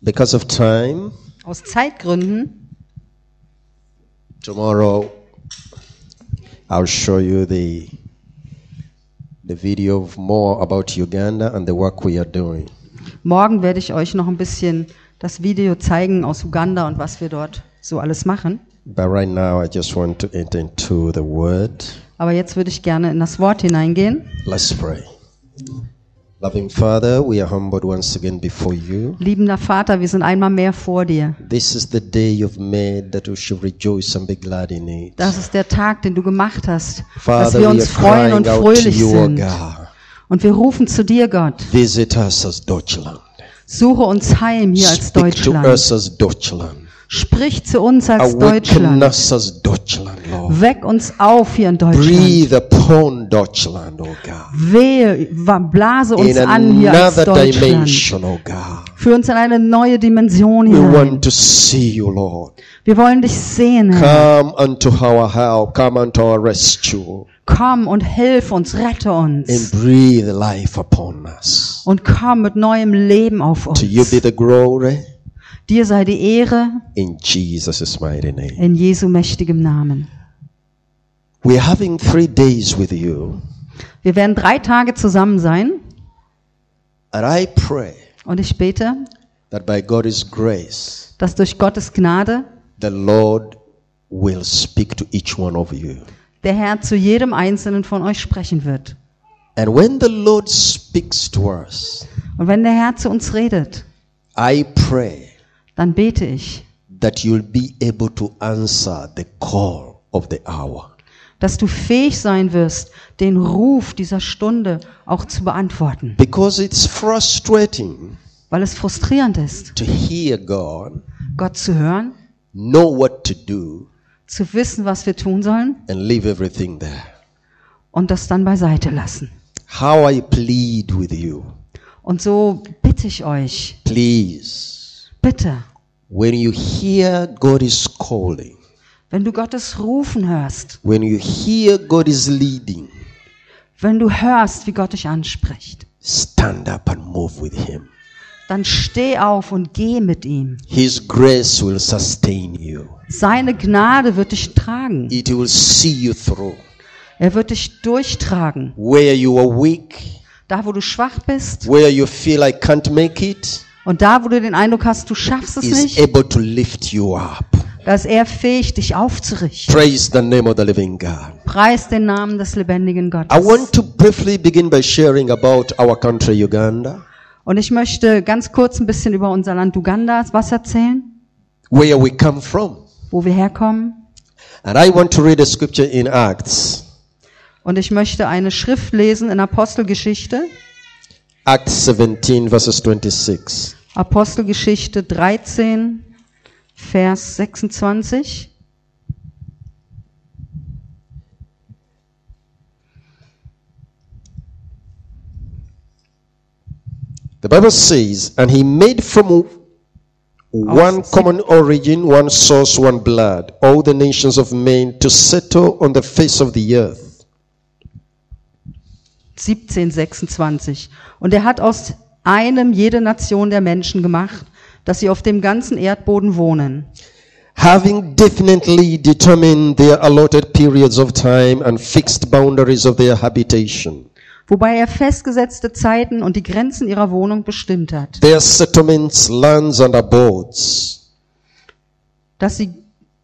Because of time, Aus Zeitgründen tomorrow I'll show you the video of more about Uganda and the work we are doing. morgen werde ich euch noch ein bisschen das Video zeigen aus Uganda und was wir dort so alles machen. But right now I just want to enter into the word. Aber jetzt würde ich gerne in das Wort hineingehen. Let's pray. Loving Father, we are humbled once again before you. Liebender Vater, wir sind einmal mehr vor dir. This is the day you've made that we should rejoice and be glad in it. Das ist der Tag, den du gemacht hast, dass Father, wir we uns are freuen und crying out to fröhlich you, O sind. God. Und wir rufen zu dir, Gott. Visit us as Deutschland. Suche uns heim hier als Speak to Deutschland. us as Deutschland. Sprich zu uns als Awaken Deutschland. us as Deutschland, Lord. Weck uns auf hier in Deutschland. Breathe upon Deutschland, O God. Wehe, blase uns In an hier als another Deutschland. dimension, O God. Führ uns in eine neue Dimension We hinein. want to see you, Lord. Wir wollen dich sehen, Herr. Come unto our help. Come unto our rescue. Komm und hilf uns, rette And uns. breathe life upon us. Und komm mit neuem Leben auf To you uns. be the glory. Dir sei die Ehre In Jesus' mighty name. in Jesu mächtigem Namen. We're having 3 days with you. Wir werden 3 Tage zusammen sein And I pray und ich bete, that by God's grace, dass durch Gottes Gnade the Lord will speak to each one of you. der Herr zu jedem Einzelnen von euch sprechen wird. And when the Lord speaks to us, Und wenn der Herr zu uns redet, I pray dann bete ich, that you'll be able to answer the call of the hour. dass du fähig sein wirst, den Ruf dieser Stunde auch zu beantworten. Because it's frustrating Weil es frustrierend ist, to hear God, Gott zu hören, know what to do, zu wissen, was wir tun sollen and leave everything there. und das dann beiseite lassen. How I plead with you, Und so bitte ich euch, please, bitte, when you hear God is calling, wenn du Gottes Rufen hörst, when you hear God is leading, wenn du hörst, wie Gott dich anspricht, stand up and move with Him. dann steh auf und geh mit ihm. His grace will sustain you. Seine Gnade wird dich tragen. It will see you through. Er wird dich durchtragen. Where you are weak, Da, wo du schwach bist where you feel I can't make it, und da, wo du den Eindruck hast, du schaffst es is nicht, able to lift you up. da ist er fähig, dich aufzurichten. Praise the name of the living God. Preis den Namen des lebendigen I Gottes. want to briefly begin by sharing about our country, Uganda, Und ich möchte ganz kurz ein bisschen über unser Land Uganda was erzählen, where we come from. wo wir herkommen. And I want to read a scripture in Acts. Und ich möchte eine Schrift lesen in Apostelgeschichte, Acts 17, verses 26. Apostelgeschichte 13, Vers 26. The Bible says, and he made from one common origin, one source, one blood, all the nations of men to settle on the face of the earth. 17,26. Und er hat aus einem jede Nation der Menschen gemacht, dass sie auf dem ganzen Erdboden wohnen. Having definitely determined their allotted periods of time and fixed boundaries of their habitation, Wobei er festgesetzte Zeiten und die Grenzen ihrer Wohnung bestimmt hat. their settlements, lands, and abodes, Dass sie,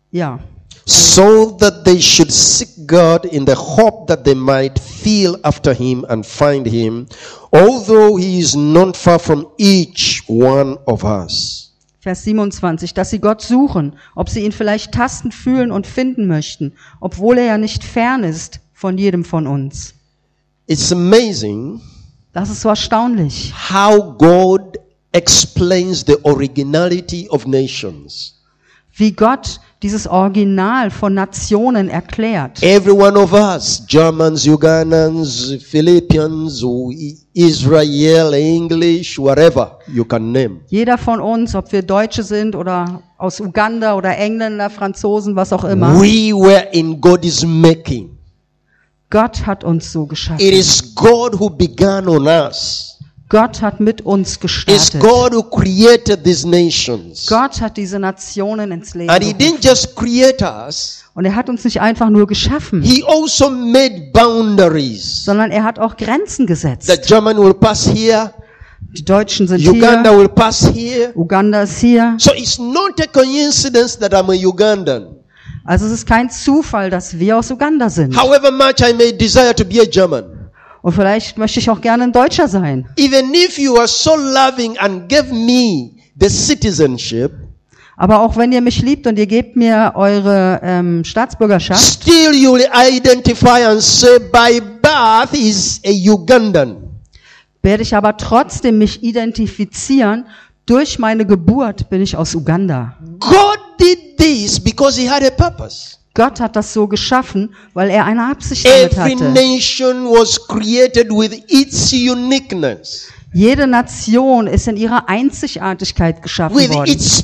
so that they should seek God in the hope that they might feel after him and find him, although he is not far from each one of us. Vers 27, dass sie Gott suchen, ob sie ihn vielleicht tasten, fühlen und finden möchten, obwohl er ja nicht fern ist von jedem von uns. It's amazing Das ist so erstaunlich, how God explains the originality of nations. wie Gott dieses Original von Nationen erklärt. Every one of us, Germans, Ugandans, Philippians, Israel, English, whatever you can name. Jeder von uns, ob wir Deutsche sind oder aus Uganda oder Engländer, Franzosen, was auch immer. We were in God's making. Gott hat uns so geschaffen. It is God who began on us. Gott hat mit uns It's gestartet. God who created these nations. Gott hat diese Nationen ins Leben And He gerufen. didn't just create us, Und er hat uns nicht einfach nur geschaffen, He also made boundaries. sondern er hat auch Grenzen gesetzt. The German will pass here, Die Deutschen sind Uganda hier, will pass here. Uganda ist hier. So it's not a coincidence that I'm a Ugandan. Also es ist kein Zufall, dass wir aus Uganda sind. However much I may desire to be a German. Und vielleicht möchte ich auch gerne ein Deutscher sein. Even if you are so loving and give me the citizenship, Aber auch wenn ihr mich liebt und ihr gebt mir eure Staatsbürgerschaft, still you will identify and say by birth is a Ugandan. werde ich aber trotzdem mich identifizieren. Durch meine Geburt bin ich aus Uganda. God did this because He had a purpose. Gott hat das so geschaffen, weil er eine Absicht damit Every hatte. nation was created with its uniqueness, Jede Nation ist in ihrer Einzigartigkeit geschaffen with worden. its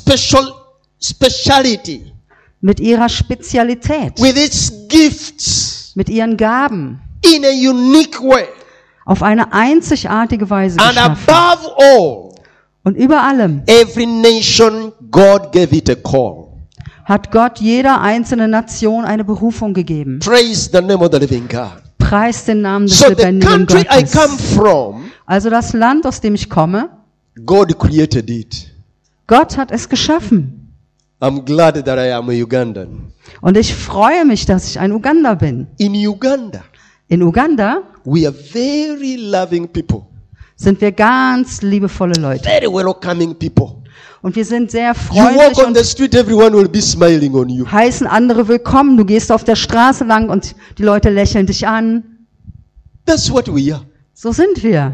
speciality, Mit ihrer Spezialität. with its gifts, Mit ihren Gaben. in a unique way. Auf eine einzigartige Weise And geschaffen. above all, Und über allem every nation, God gave it a call. hat Gott jeder einzelnen Nation eine Berufung gegeben. Praise the name of the living God. Preist den Namen des So the lebendigen country I Gottes. come from, Also das Land, aus dem ich komme, God created it. Gott hat es geschaffen. I'm glad that I am a Ugandan. Und ich freue mich, dass ich ein Uganda bin. In Uganda, In Uganda we are very loving people, sind wir ganz liebevolle Leute. very welcoming people. Und wir sind sehr You walk freundlich on the und street, everyone will be smiling on you. heißen andere willkommen. Du gehst auf der Straße lang und die Leute lächeln dich an. That's what we are. So sind wir.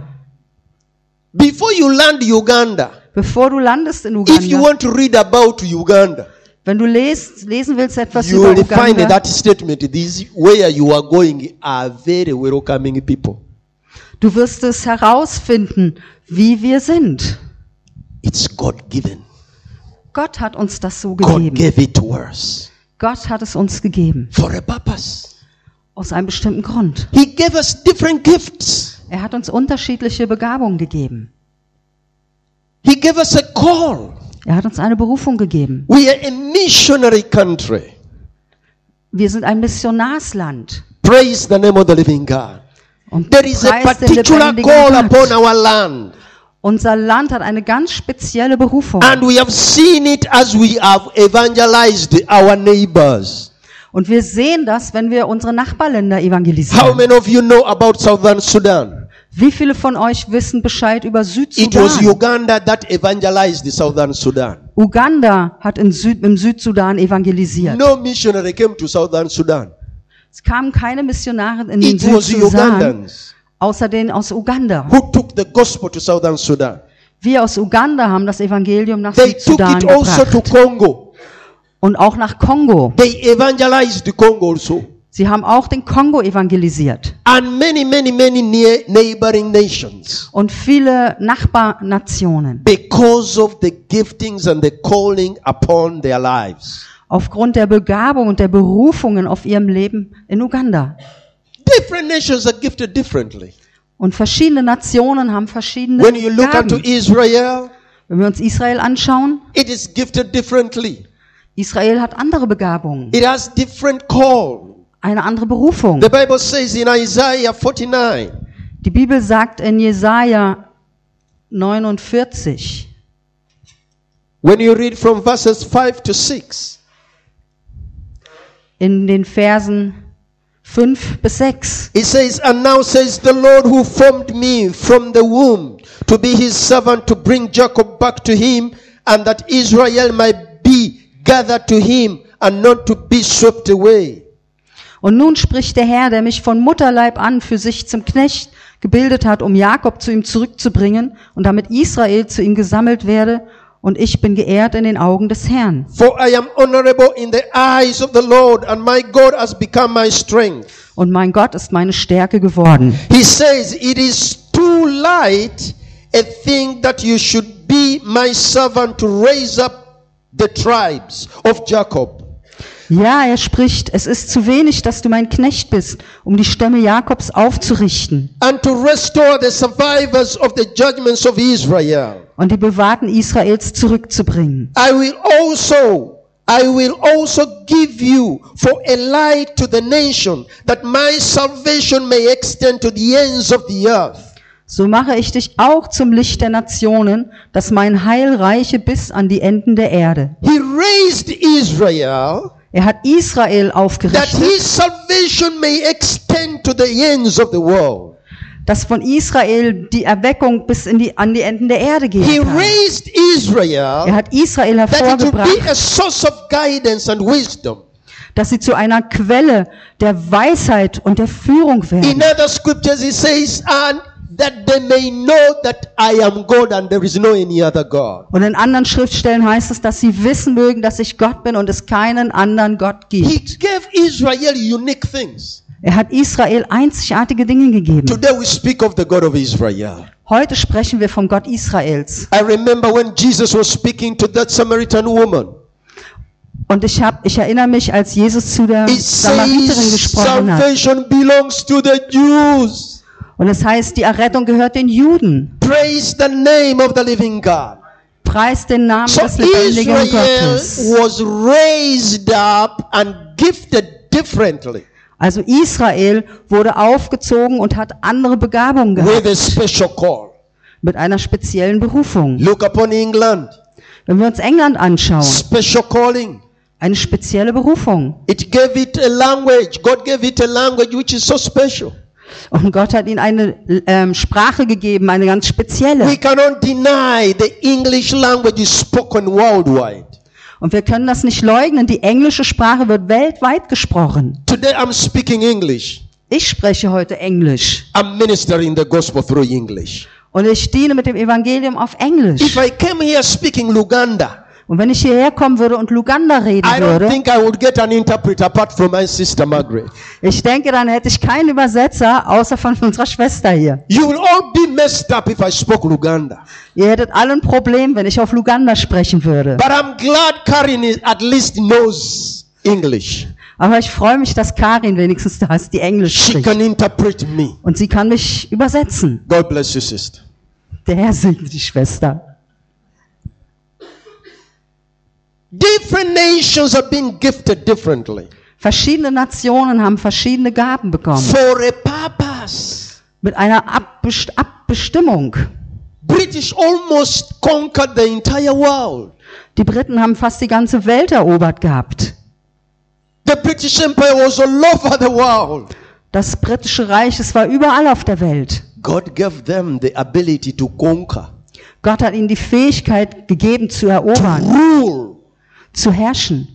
Before you land Uganda, Bevor du landest in if you Uganda, want to read about Uganda, wenn du lesen willst etwas you über will find Uganda, that statement. These where you are going are very welcoming people. du wirst es herausfinden, wie wir sind. It's God given. Gott hat uns das so God gegeben. gave it to us Gott hat es uns gegeben. for a purpose. Aus einem bestimmten Grund. He gave us different gifts. Er hat uns unterschiedliche Begabungen gegeben. He gave us a call. Er hat uns eine Berufung gegeben. We are a missionary country. Wir sind ein Missionarsland. Praise the name of the living God. Und There is a preist den particular lebendigen call Gott. upon our land. Unser Land hat eine ganz spezielle Berufung. And we have seen it as we have evangelized our neighbors. Und wir sehen das, wenn wir unsere Nachbarländer How evangelisieren. many of you know about Southern Sudan? Wie viele von euch wissen Bescheid über It was Südsudan? Uganda that evangelized the Southern Sudan. Uganda hat im Südsudan evangelisiert. No missionary came to Southern Sudan. Es kamen keine Missionare in den It was Südsudan, Ugandans außer denen aus Uganda. who took the gospel to Southern Sudan. Wir aus Uganda haben das Evangelium nach They took Südsudan it also to gebracht. Kongo. Und auch nach Kongo. They evangelized Congo also. Sie haben auch den Kongo evangelisiert. And many neighboring nations. Und viele Nachbarnationen. Because of the giftings and the calling upon their lives. Aufgrund der Begabung und der Berufungen auf ihrem Leben in Uganda. Different nations are gifted differently. Und verschiedene Nationen haben verschiedene When you look unto Gaben. Israel, Wenn wir uns Israel anschauen, it is gifted differently. Israel hat andere Begabungen, It has different call. eine andere Berufung. The Bible says in Isaiah 49, Die Bibel sagt in Jesaja 49, when you read from verses 5 to 6, in den Versen 5 bis 6. it says, And now says the Lord who formed me from the womb to be his servant to bring Jacob back to him, and that Israel might be gathered to him and not to be swept away. Und nun spricht der Herr, der mich von Mutterleib an für sich zum Knecht gebildet hat, um Jakob zu ihm zurückzubringen und damit Israel zu ihm gesammelt werde, und ich bin geehrt in den Augen des Herrn. For I am honorable in the eyes of the Lord, and my God has become my strength. Und mein Gott ist meine Stärke geworden. He says, It is too light a thing that you should be my servant to raise up the tribes of Jacob. Ja, er spricht, es ist zu wenig, dass du mein Knecht bist, um die Stämme Jakobs aufzurichten and to restore the survivors of the judgments of Israel. und die Bewahrten Israels zurückzubringen. I will also give you for a light to the nation, that my salvation may extend to the ends of the earth. So mache ich dich auch zum Licht der Nationen, dass mein Heil reiche bis an die Enden der Erde. He raised Israel, Er hat Israel that aufgerichtet, his salvation may extend to the ends of the world. dass von Israel die Erweckung bis an die Enden der Erde He gehen kann. raised Er Israel, hat Israel that it would hervorgebracht, be a source of guidance and wisdom. dass sie zu einer Quelle der Weisheit und der Führung In werden. other scriptures it says, and that they may know that I am God and there is no any other God. Und in anderen Schriftstellen heißt es, dass sie wissen mögen, dass ich Gott bin und es keinen anderen Gott He gibt. gave Israel unique things. Er hat Israel einzigartige Dinge gegeben. Today we speak of the God of Israel. Heute sprechen wir vom Gott Israels. I remember when Jesus was speaking to that Samaritan woman. Und ich erinnere mich, als Jesus zu der It Samariterin says gesprochen hat. salvation belongs to the Jews. Und es heißt, die Errettung gehört den Juden. Praise the name of the living God. Preist den Namen So des lebendigen Israel Gottes. was raised up and gifted differently Also Israel wurde aufgezogen und hat andere Begabungen with gehabt. a special call. Mit einer speziellen Berufung. Look upon England. Wenn wir uns England anschauen, Special calling. eine spezielle Berufung. It gave it a language. God gave it a language which is so special. Und Gott hat ihnen eine Sprache gegeben, eine ganz spezielle. We cannot deny the English language is spoken worldwide. Und wir können das nicht leugnen. Die englische Sprache wird weltweit gesprochen. Today I'm speaking English. Ich spreche heute Englisch. I'm ministering the gospel through English. Und ich diene mit dem Evangelium auf Englisch. If I came here speaking Luganda, Und wenn ich hierher kommen würde und Luganda reden I don't würde, think I would get an interpreter apart from my sister Margaret. ich denke, dann hätte ich keinen Übersetzer, außer von unserer Schwester hier. You will all be messed up if I spoke Luganda. Ihr hättet alle ein Problem, wenn ich auf Luganda sprechen würde. But I'm glad Karin at least knows English. Aber ich freue mich, dass Karin wenigstens da ist, die Englisch She spricht. can interpret me. Und sie kann mich übersetzen. God bless you, sister. Der Herr segne die Schwester. Different nations have been gifted differently Verschiedene Nationen haben verschiedene Gaben bekommen. for a purpose. Mit einer Bestimmung. British almost conquered the entire world. Die Briten haben fast die ganze Welt erobert gehabt. The British Empire was all over the world. Das britische Reich, es war überall auf der Welt. God gave them the ability to conquer, Gott hat ihnen die Fähigkeit gegeben zu to erobern, rule. zu herrschen.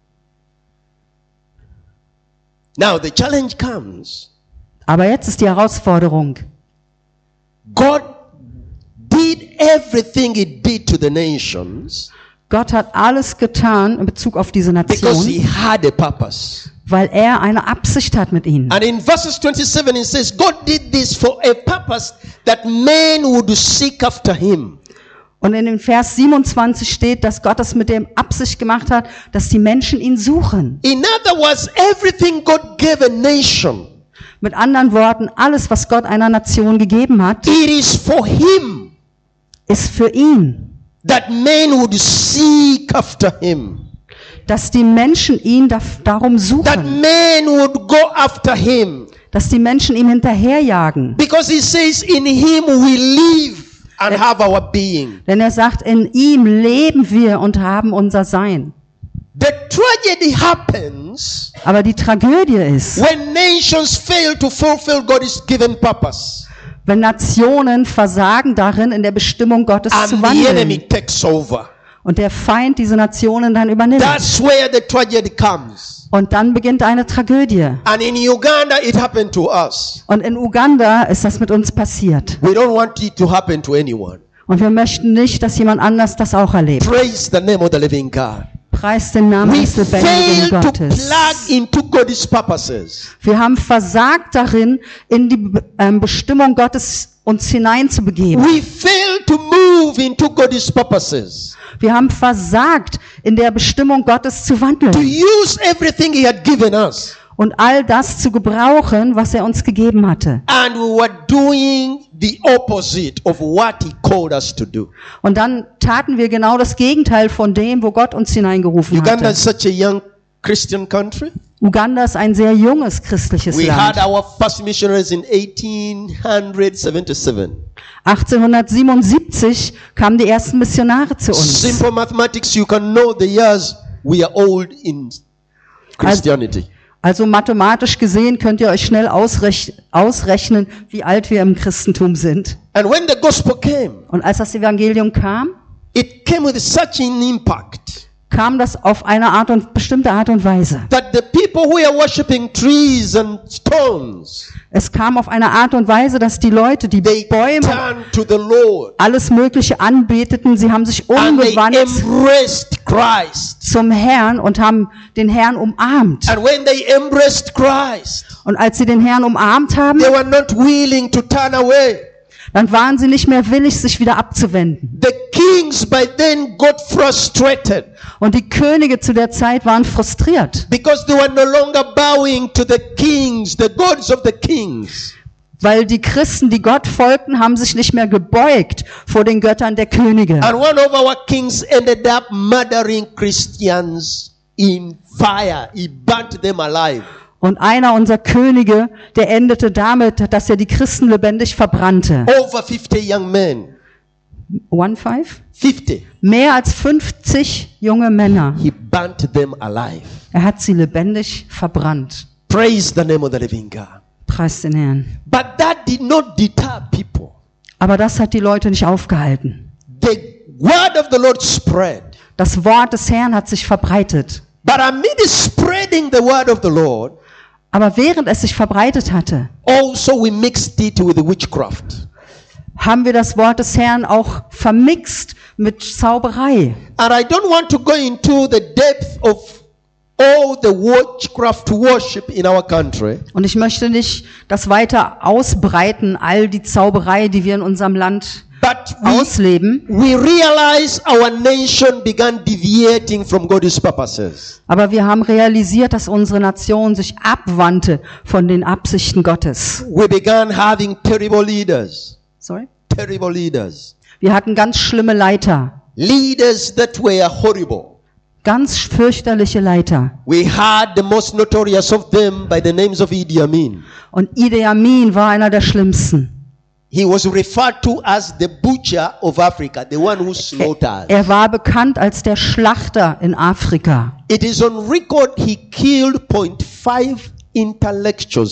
Now the challenge comes. Aber jetzt ist die Herausforderung. God did everything he did to the nations Gott hat alles getan in Bezug auf diese because he Nation, had a purpose. weil er eine Absicht hat mit ihnen. And in verses 27 it says, God did this for a purpose that men would seek after him. Und in dem Vers 27 steht, dass Gott es mit dem Absicht gemacht hat, dass die Menschen ihn suchen. In other words, everything God gave a nation, Mit anderen Worten, alles, was Gott einer Nation gegeben hat, it is for him ist für ihn, that men would seek after him. dass die Menschen ihn darum That suchen, men would go after him. dass die Menschen ihm hinterherjagen. Because he says, in him we live and have our being. Denn er sagt, in ihm leben wir und haben unser Sein. The tragedy happens Aber die Tragödie ist, when nations fail to fulfill God's given purpose wenn Nationen versagen darin, in der Bestimmung Gottes zu and the enemy wandeln takes over. und der Feind diese Nationen dann übernimmt. That's where the tragedy comes. Und dann beginnt eine Tragödie. And in Uganda, it happened to us. Und in Uganda ist das mit uns passiert. We don't want it to happen to anyone. Und wir möchten nicht, dass jemand anders das auch erlebt. Praise the name of the living God. Preist den Namen We des lebendigen fail to Gottes. plug into God's purposes. Wir haben versagt darin, in die Bestimmung Gottes uns hineinzubegeben. We fail to move into God's purposes. Wir haben versagt, in der Bestimmung Gottes zu To wandeln use everything He had given us. und all das zu gebrauchen, was er uns gegeben hatte. And we were doing the opposite of what He called us to do. Und dann taten wir genau das Gegenteil von dem, wo Gott uns hineingerufen Uganda is hatte. such a young Christian country. Uganda ist ein sehr junges christliches We had Land. our first missionaries in 1877. 1877 kamen die ersten Missionare zu uns. Simple mathematics, you can know the years we are old in Christianity. Also mathematisch gesehen könnt ihr euch schnell ausrechnen, wie alt wir im Christentum sind. And when the gospel came, Und als das Evangelium kam, it came with such an impact kam das auf eine bestimmte Art und Weise. that the people who are worshiping trees and stones, Es kam auf eine Art und Weise, dass die Leute, die they Bäume, turned to the Lord alles Mögliche anbeteten. Sie haben sich and they umgewandt embraced Christ. zum Herrn und haben den Herrn umarmt. And when they embraced Christ, Und als sie den Herrn umarmt haben, they were not willing to turn away. dann waren sie nicht mehr willig, sich wieder abzuwenden. The kings by then got frustrated Und die Könige zu der Zeit waren frustriert, because they were no longer bowing to the kings, the gods of the kings. weil die Christen, die Gott folgten, haben sich nicht mehr gebeugt vor den Göttern der Könige. And one of our kings ended up murdering Christians in fire. He burnt them alive. Und einer unserer Könige, der endete damit, dass er die Christen lebendig verbrannte. Over 50 young men. 15? 50. Mehr als 50 junge Männer. He burnt them alive. Er hat sie lebendig verbrannt. Praise the name of the living God. Preis den Herrn. But that did not deter people. Aber das hat die Leute nicht aufgehalten. The word of the Lord spread. Das Wort des Herrn hat sich verbreitet. But amid spreading the word of the Lord, Aber während es sich verbreitet hatte, also we mixed it with witchcraft. haben wir das Wort des Herrn auch vermixt mit Zauberei. And I don't want to go into the depth of all the witchcraft worship in our country. Und ich möchte nicht das weiter ausbreiten, all die Zauberei, die wir in unserem Land But ausleben. we realize our nation began deviating from God's purposes. Aber wir haben realisiert, dass unsere Nation sich abwandte von den Absichten Gottes. We began having terrible leaders. Sorry? Terrible leaders. Wir hatten ganz schlimme Leiter. Leaders that were horrible. Ganz fürchterliche Leiter. We had the most notorious of them by the names of Idi Amin. Und Idi Amin war einer der schlimmsten. He was referred to as the butcher of Africa, the one who slaughters. Er war bekannt als der Schlachter in Afrika. It is on record he killed 0.5 intellectuals,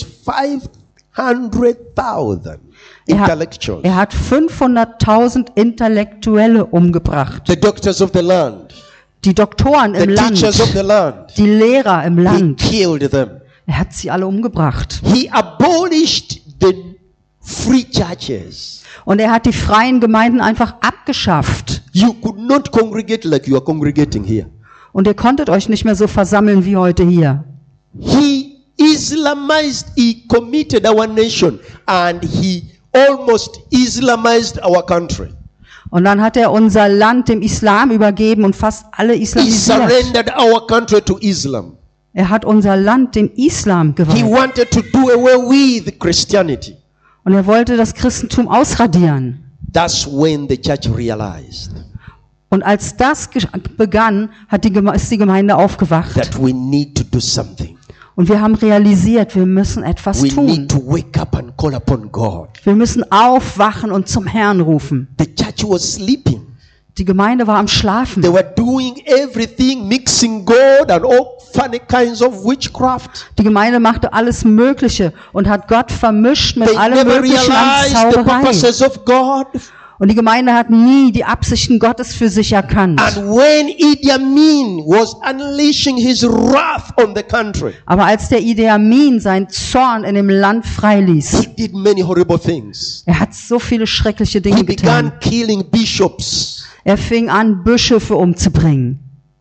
500,000 intellectuals. Er hat 500.000 Intellektuelle umgebracht. The doctors of the land, Die Doktoren the im teachers of Land, the land, die Lehrer im he Land. killed them. Er hat sie alle umgebracht. He abolished the free churches. Und er hat die freien Gemeinden einfach abgeschafft. You could not congregate like you are congregating here. Und ihr konntet euch nicht mehr so versammeln wie heute hier. He Islamized, he committed our nation and he almost Islamized our country. Und dann hat er unser Land dem Islam übergeben und fast alle He islamisiert. surrendered our country to Islam. Er hat unser Land dem Islam He geweiht. wanted to do away with Christianity. Und er wollte das Christentum ausradieren. That's when the church realized Und als das begann, ist die Gemeinde aufgewacht. that we need to do something. Und wir haben realisiert, wir müssen etwas We tun. need to wake up and call upon God. Wir müssen aufwachen und zum Herrn rufen. The church was sleeping. Die Gemeinde war am Schlafen. They were doing everything, mixing God and all funny kinds of witchcraft. Die Gemeinde machte alles Mögliche und hat Gott vermischt mit They allem never Möglichen an realized the Zauberei. purposes of God. Und die Gemeinde hat nie die Absichten Gottes für sich erkannt. And when Idi Amin was unleashing his wrath on the country, Aber als der Idi Amin seinen Zorn in dem Land freiließ, he did many horrible things. er hat so viele schreckliche He Dinge began getan. killing bishops. Er fing an, Bischöfe umzubringen.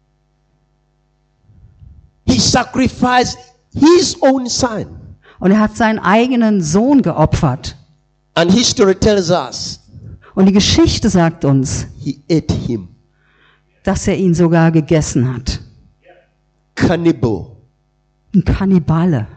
He sacrificed his own son. Und er hat seinen eigenen Sohn geopfert. And history tells us Und die Geschichte sagt uns, he ate him. dass er ihn sogar gegessen hat. Cannibal. Ein Kannibale.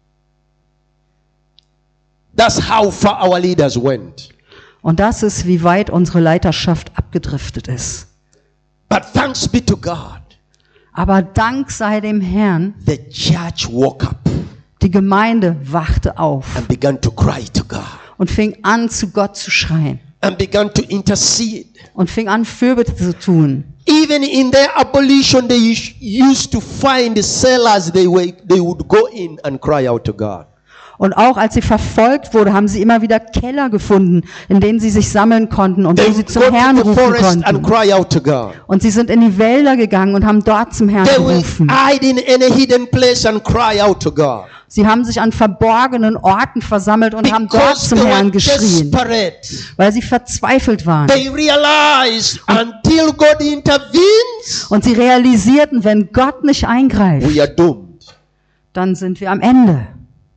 That's how far our leaders went. Und das ist, wie weit unsere Leiterschaft abgedriftet ist. But thanks be to God, Aber Dank sei dem Herrn, the church woke up die Gemeinde wachte auf and began to cry to God und fing an, zu Gott zu schreien and began to intercede. und fing an, Fürbitte zu tun. Even in their abolition, they used to find cellars they would go in and cry out to God. Und auch als sie verfolgt wurde, haben sie immer wieder Keller gefunden, in denen sie sich sammeln konnten und They wo sie would zum go Herrn to the rufen forest and konnten. cry out to God. Und sie sind in die Wälder gegangen und haben dort zum Herrn They will gerufen. hide in any hidden place and cry out to God. Sie haben sich an verborgenen Orten versammelt und haben dort Because zum they Herrn were geschrien, desperate. weil sie verzweifelt waren. They realized until God intervenes, Und sie realisierten, wenn Gott nicht eingreift, we are doomed. dann sind wir am Ende.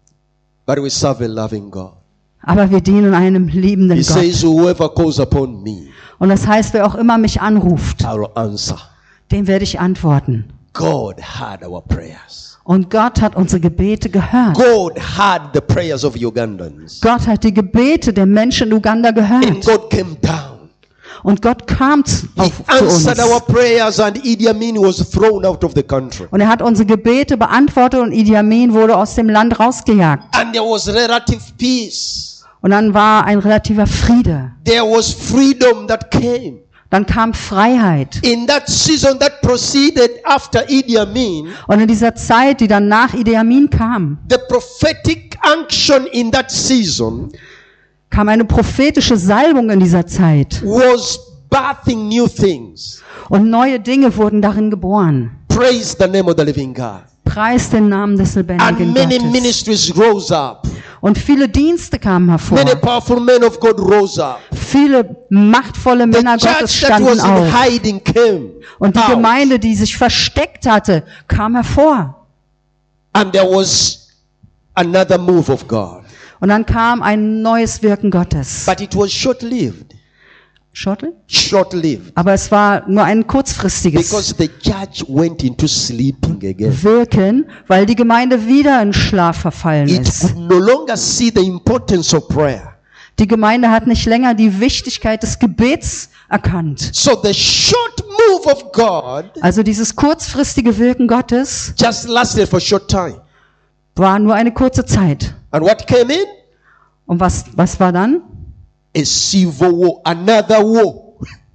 But we serve a loving God. Aber wir dienen einem liebenden He Gott. says, whoever calls upon me, Und das heißt, wer auch immer mich anruft, I will answer. dem werde ich antworten. God heard our prayers. Und Gott hat unsere Gebete gehört. God heard the prayers of Ugandans. Gott hat die Gebete der Menschen in Uganda And gehört. God came down. Und Gott kam He zu answered our uns. prayers and Idi Amin was thrown out of the country. Und er hat unsere Gebete beantwortet und Idi Amin wurde aus dem Land rausgejagt. And there was relative peace. Und dann war ein relativer Friede. There was freedom that came. Dann kam Freiheit. In that season that proceeded after Idi Amin, Und in dieser Zeit, die dann nach Idi Amin kam, the prophetic unction in that season kam eine prophetische Salbung in dieser Zeit. was birthing new things. Und neue Dinge wurden darin geboren. Praise the name of the living God. Preis den Namen des lebendigen And many Gottes. ministries rose up. Und viele Dienste kamen hervor. Many powerful men of God rose up. Viele machtvolle The Männer Gottes church that standen was in auf. hiding came Und die out. Gemeinde, die sich versteckt hatte, kam hervor. And there was another move of God. Und dann kam ein neues Wirken Gottes. But it was short-lived. Schottel? Short-lived. Aber es war nur ein kurzfristiges Because the church went into sleeping again. Wirken, weil die Gemeinde wieder in Schlaf verfallen It ist. could no longer see the importance of prayer. Die Gemeinde hat nicht länger die Wichtigkeit des Gebets erkannt. So the short move of God Also dieses kurzfristige Wirken Gottes just lasted for a short time. war nur eine kurze Zeit. And what came in? Und was war dann? A civil war, another war.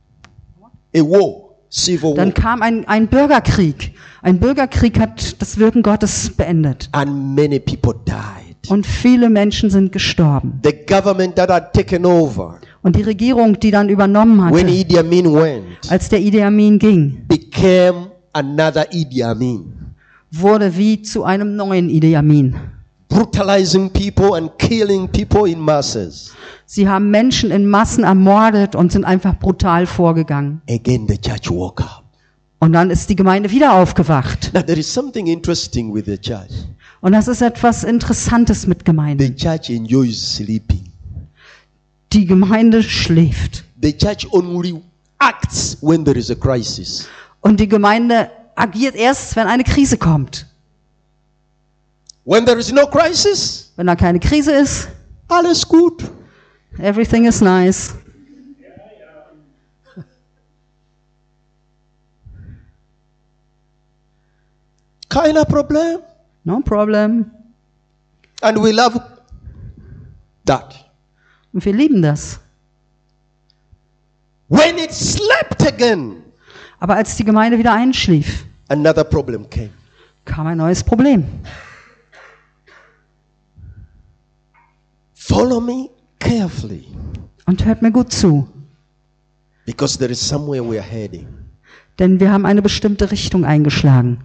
A war, civil war. Dann kam ein Bürgerkrieg. Ein Bürgerkrieg hat das Wirken Gottes beendet. And many people died. Und viele Menschen sind gestorben. The government that had taken over Und die Regierung, die dann übernommen when hatte, Idi Amin went, als der Idi Amin ging, became another Idi Amin. wurde wie zu einem neuen Idi Amin. Brutalizing people and killing people in masses. Sie haben Menschen in Massen ermordet und sind einfach brutal vorgegangen. Again, the church woke up. Und dann ist die Gemeinde wieder aufgewacht. Now, there is something interesting with the church. Und das ist etwas Interessantes mit The Gemeinde. church enjoys sleeping. Die Gemeinde schläft. The church only acts when there is a crisis. Und die Gemeinde agiert erst, wenn eine Krise kommt. When there is no crisis, Wenn da keine Krise ist, alles gut. everything is nice. Kein Problem. No problem. And we love that. Und wir lieben das. When it slept again, Aber als die Gemeinde wieder einschlief, another problem came. kam ein neues Problem. Follow me carefully, Und hört mir gut zu, because there is somewhere we are heading. denn wir haben eine bestimmte Richtung eingeschlagen.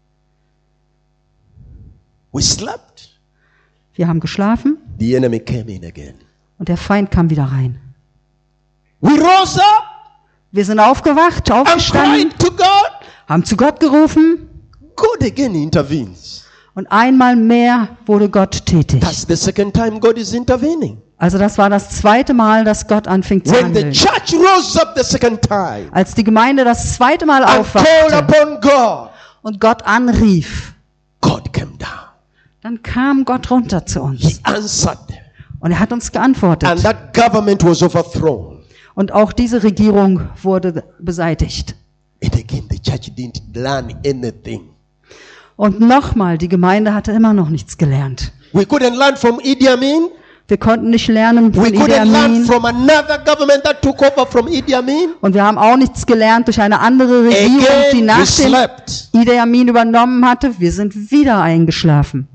We slept. Wir haben geschlafen The enemy came in again. und der Feind kam wieder rein. We rose up Wir sind aufgewacht, and aufgestanden, cried to God. haben zu Gott gerufen God again intervenes. und einmal mehr wurde Gott tätig. That's the second time God is intervening. Also das war das zweite Mal, dass Gott anfing zu When the handeln. church rose up the second time Als die Gemeinde das zweite Mal and called aufwachte upon God, und Gott anrief, God came down. dann kam Gott runter zu He uns. answered. Und er hat uns And geantwortet. that government was overthrown. Und auch diese Regierung wurde beseitigt. And again, the church didn't learn anything. Und nochmal, die Gemeinde hatte immer noch nichts gelernt. We couldn't learn from Idi Amin. Wir konnten nicht lernen We von Idi couldn't learn Amin. from another government that took over from Idi Amin. Und wir haben auch nichts gelernt durch eine andere Regierung, die Again, we nach dem slept. Idi Amin übernommen hatte. Wir sind wieder eingeschlafen.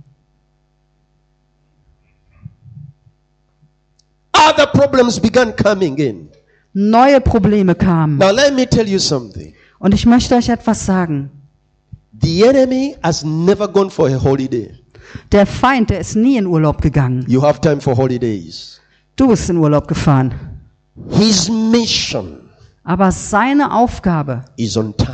Other problems began coming in. Neue Probleme kamen. Now let me tell you something. Und ich möchte euch etwas sagen. The enemy has never gone for a holiday. Der Feind, der ist nie in Urlaub gegangen. You have time for holidays. Du bist in Urlaub gefahren. His mission Aber seine Aufgabe is on time.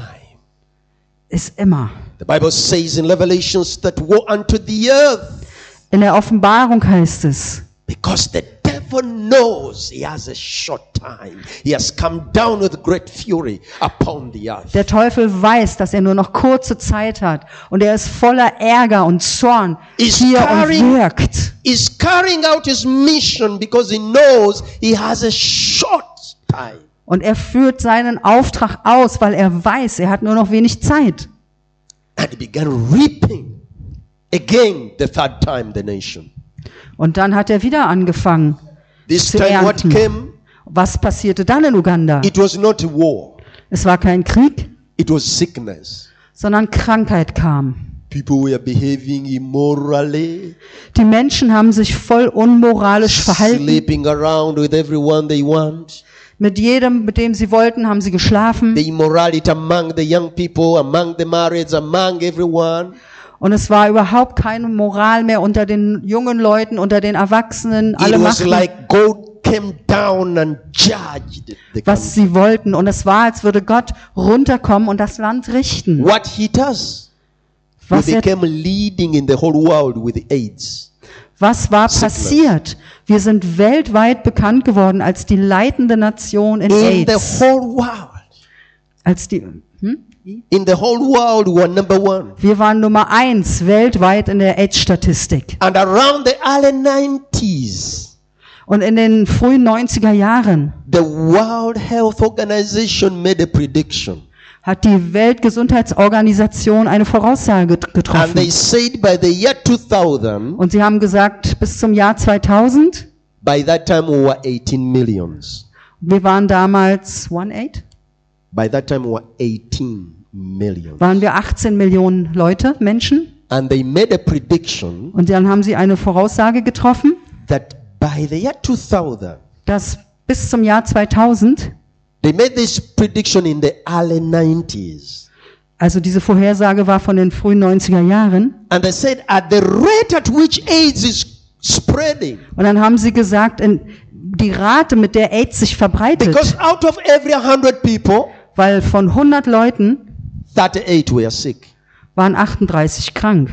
ist immer. The Bible says in Revelations that woe unto the earth, In der Offenbarung heißt es, because the devil knows he has a short time. He has come down with great fury upon the earth. der Teufel weiß, dass er nur noch kurze Zeit hat. Und er ist voller Ärger und Zorn Is hier und carrying- wirkt. He's carrying out his mission because he knows he has a short time. Und er führt seinen Auftrag aus, weil er weiß, er hat nur noch wenig Zeit. And he began reaping again the third time the nation. Und dann hat er wieder angefangen This zu time what ernten. came, Was passierte dann in Uganda? it was not a war. Es war kein Krieg, It was sickness. sondern Krankheit kam. People were behaving immorally, Die Menschen haben sich voll unmoralisch verhalten. sleeping around with everyone they want. Mit jedem, mit dem sie wollten, haben sie geschlafen. The immorality among the young people, among the marrieds, among everyone. Und es war überhaupt keine Moral mehr unter den jungen Leuten, unter den Erwachsenen. Alle It was machten, like God came down and judged the was country. sie wollten. Und es war, als würde Gott runterkommen und das Land richten. What hit us? We Was, er, became leading in the whole world with AIDS. was war passiert? Wir sind weltweit bekannt geworden als die leitende Nation in In the AIDS. whole world. Als die, In the whole world, we were number one. wir waren Nummer 1 weltweit in der AIDS-Statistik. And around the early 90s, Und in den frühen 90er Jahren the World Health Organization made a prediction. hat die Weltgesundheitsorganisation eine Voraussage And they getroffen. said by the year 2000, Und sie haben gesagt, bis zum Jahr 2000, by that time we were 18 millions. wir waren damals 18, By that time we were 18 millions. waren wir 18 Millionen Leute, Menschen. And they made a prediction Und dann haben sie eine Voraussage getroffen, that by the year 2000, dass bis zum Jahr 2000, they made this prediction in the early 90s. also diese Vorhersage war von den frühen 90er Jahren, And they said at the rate at which AIDS is spreading, und dann haben sie gesagt, die Rate, mit der AIDS sich verbreitet, because out of every 100 people, weil von 100 Leuten 38 were sick. waren 38 krank.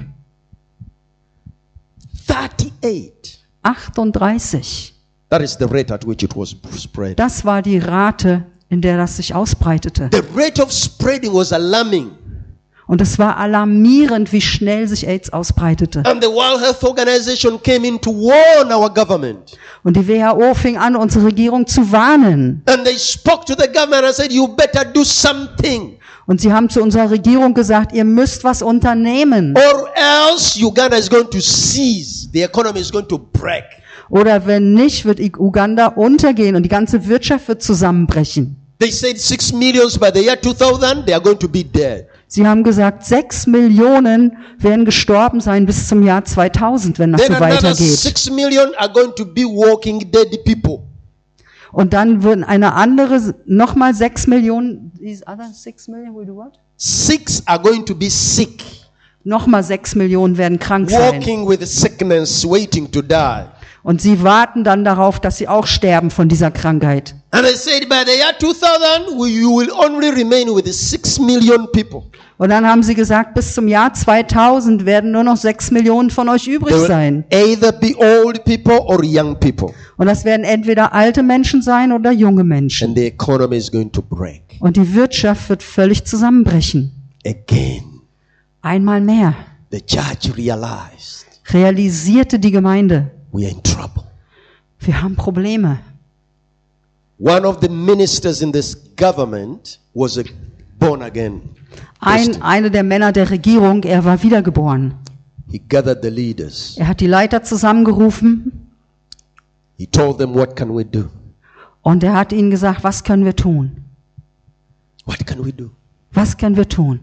38. 38. That is the rate at which it was spread. Das war die Rate, in der das sich ausbreitete. The rate of spreading was alarming. Und es war alarmierend, wie schnell sich AIDS ausbreitete. And the World Health Organization came in to warn our government. Und die WHO fing an, unsere Regierung zu warnen. And they spoke to the government and said, you better do something. Und sie haben zu unserer Regierung gesagt, ihr müsst was unternehmen. Or else Uganda is going to cease. The economy is going to break. Oder wenn nicht, wird Uganda untergehen und die ganze Wirtschaft wird zusammenbrechen. They said 6 million by the year 2000, they are going to be dead. Sie haben gesagt, 6 Millionen werden gestorben sein bis zum Jahr 2000, wenn das Then so another weitergeht. 6 million are going to be walking dead people. Und dann würden eine andere, nochmal 6 Millionen, these other 6 million will do what? 6 are going to be sick, Nochmal 6 Millionen werden krank sein. walking with sickness, waiting to die. Und sie warten dann darauf, dass sie auch sterben von dieser Krankheit. And they said by the year 2000, you will only remain with 6 million people. Und dann haben sie gesagt, bis zum Jahr 2000 werden nur noch 6 Millionen von euch übrig They will sein. either be old people or young people. Und das werden entweder alte Menschen sein oder junge Menschen. And the economy is going to break. Und die Wirtschaft wird völlig zusammenbrechen. Again, Einmal mehr the church realized realisierte die Gemeinde, we are in trouble. wir haben Probleme. One of the ministers in this government was a born again. Einer der Männer der Regierung, er war wiedergeboren. He gathered the leaders. Er hat die Leiter zusammengerufen He told them, what can we do? und er hat ihnen gesagt, was können wir tun? What can we do? Was können wir tun?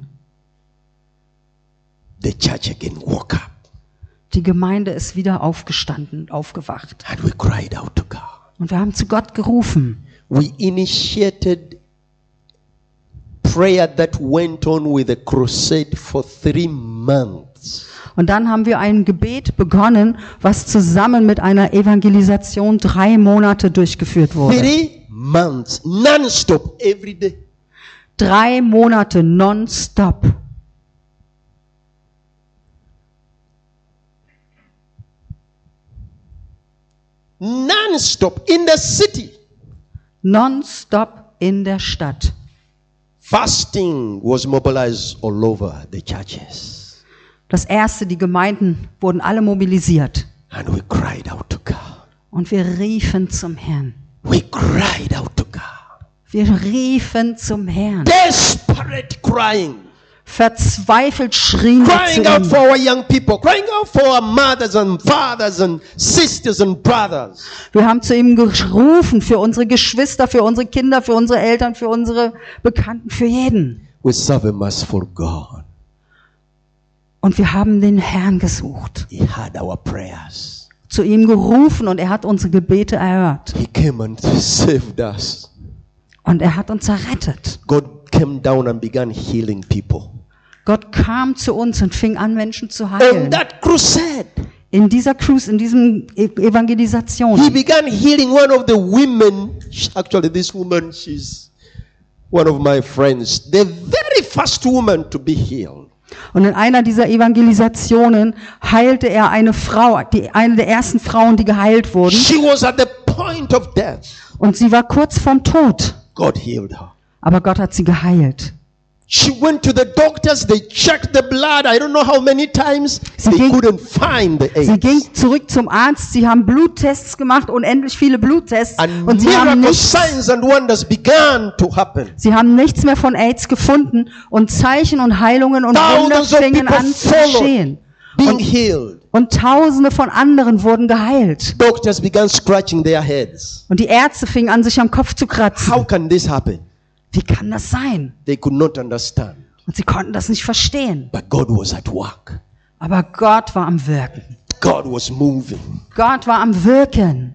The church again woke up Die Gemeinde ist wieder aufgestanden, aufgewacht. and we cried out to God. Und wir haben zu Gott gerufen. We initiated prayer that went on with a crusade for 3 months. Und dann haben wir ein Gebet begonnen, was zusammen mit einer Evangelisation 3 Monate durchgeführt wurde. 3 months, non-stop, every day. 3 Monate nonstop. Non-stop in the city. Nonstop in der Stadt. Fasting was mobilized all over the churches. Das erste, die Gemeinden wurden alle mobilisiert. And we cried out to God. Und wir riefen zum Herrn. We cried out to God. Wir riefen zum Herrn. Desperate crying. Verzweifelt schrien wir Crying zu out ihm. for our young people. Crying out for our mothers and fathers and sisters and brothers. Wir haben zu ihm gerufen für unsere Geschwister, für unsere Kinder, für unsere Eltern, für unsere Bekannten, für jeden. We serve a merciful God. Und wir haben den Herrn gesucht, He heard our prayers. zu ihm gerufen und er hat unsere Gebete erhört. He came and saved us. Und er hat uns errettet. God came down and began healing people. Gott kam zu uns und fing an, Menschen zu On heilen. that crusade, In dieser Cruise, in diesem Evangelisation. he began healing one of the women. Actually, this woman, she's one of my friends. The very first woman to be healed. Und in einer dieser Evangelisationen heilte er eine Frau, eine der ersten Frauen, die geheilt wurden. She was at the point of death. Und sie war kurz vorm Tod. God healed her. Aber Gott hat sie geheilt. She went to the doctors. They checked the blood. I don't know how many times. Sie They ging- couldn't find the Sie ging AIDS. zurück zum Arzt, sie haben Bluttests gemacht, unendlich viele Bluttests. And Und sie haben, miracles, signs and wonders began to happen. nichts mehr von AIDS gefunden. Und Zeichen und Heilungen und Wunder Thousands of fingen people an zu followed, geschehen. being healed. Und Tausende von anderen wurden geheilt. Doctors began scratching their heads. Und die Ärzte fingen an, sich am Kopf zu kratzen. How can this happen? Wie kann das sein? They could not understand. Und sie konnten das nicht verstehen. But God was at work. Aber Gott war am Wirken. God was moving. Gott war am Wirken.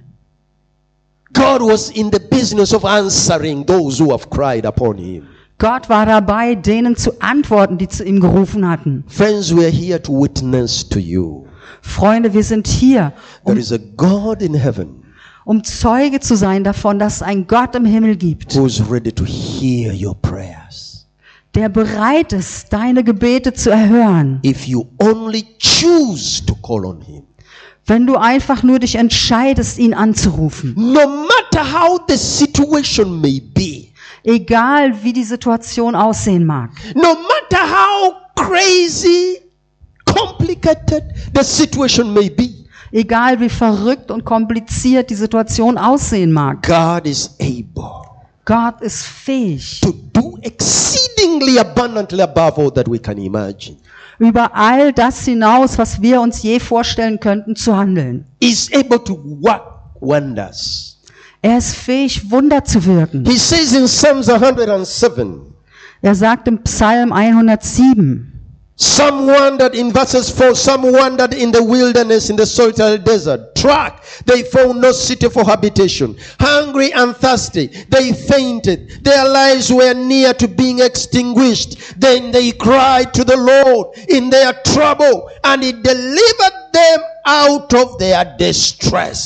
God was in the business of answering those who have cried upon him. Gott war dabei, denen zu antworten, die zu ihm gerufen hatten. Friends, we are here to witness to you. Freunde, wir sind hier, There is a God in heaven um Zeuge zu sein davon, dass es einen Gott im Himmel gibt, who is ready to hear your prayers. der bereit ist, deine Gebete zu erhören, If you only choose to call on him. wenn du einfach nur dich entscheidest, ihn anzurufen. No matter how the situation may be. Egal, wie die Situation aussehen mag. No matter how crazy, complicated the situation may be. Egal, wie verrückt und kompliziert die Situation aussehen mag. God is able Gott ist fähig, to do exceedingly abundantly above all that we can imagine. über all das hinaus, was wir uns je vorstellen könnten, zu handeln. Is able to work wonders. Er ist fähig, Wunder zu wirken. He says in Psalms 107, Er sagt im Psalm 107, some wandered in verses 4, some wandered in the wilderness, in the solitary desert. Track, they found no city for habitation. Hungry and thirsty, they fainted. Their lives were near to being extinguished. Then they cried to the Lord in their trouble, and he delivered them out of their distress.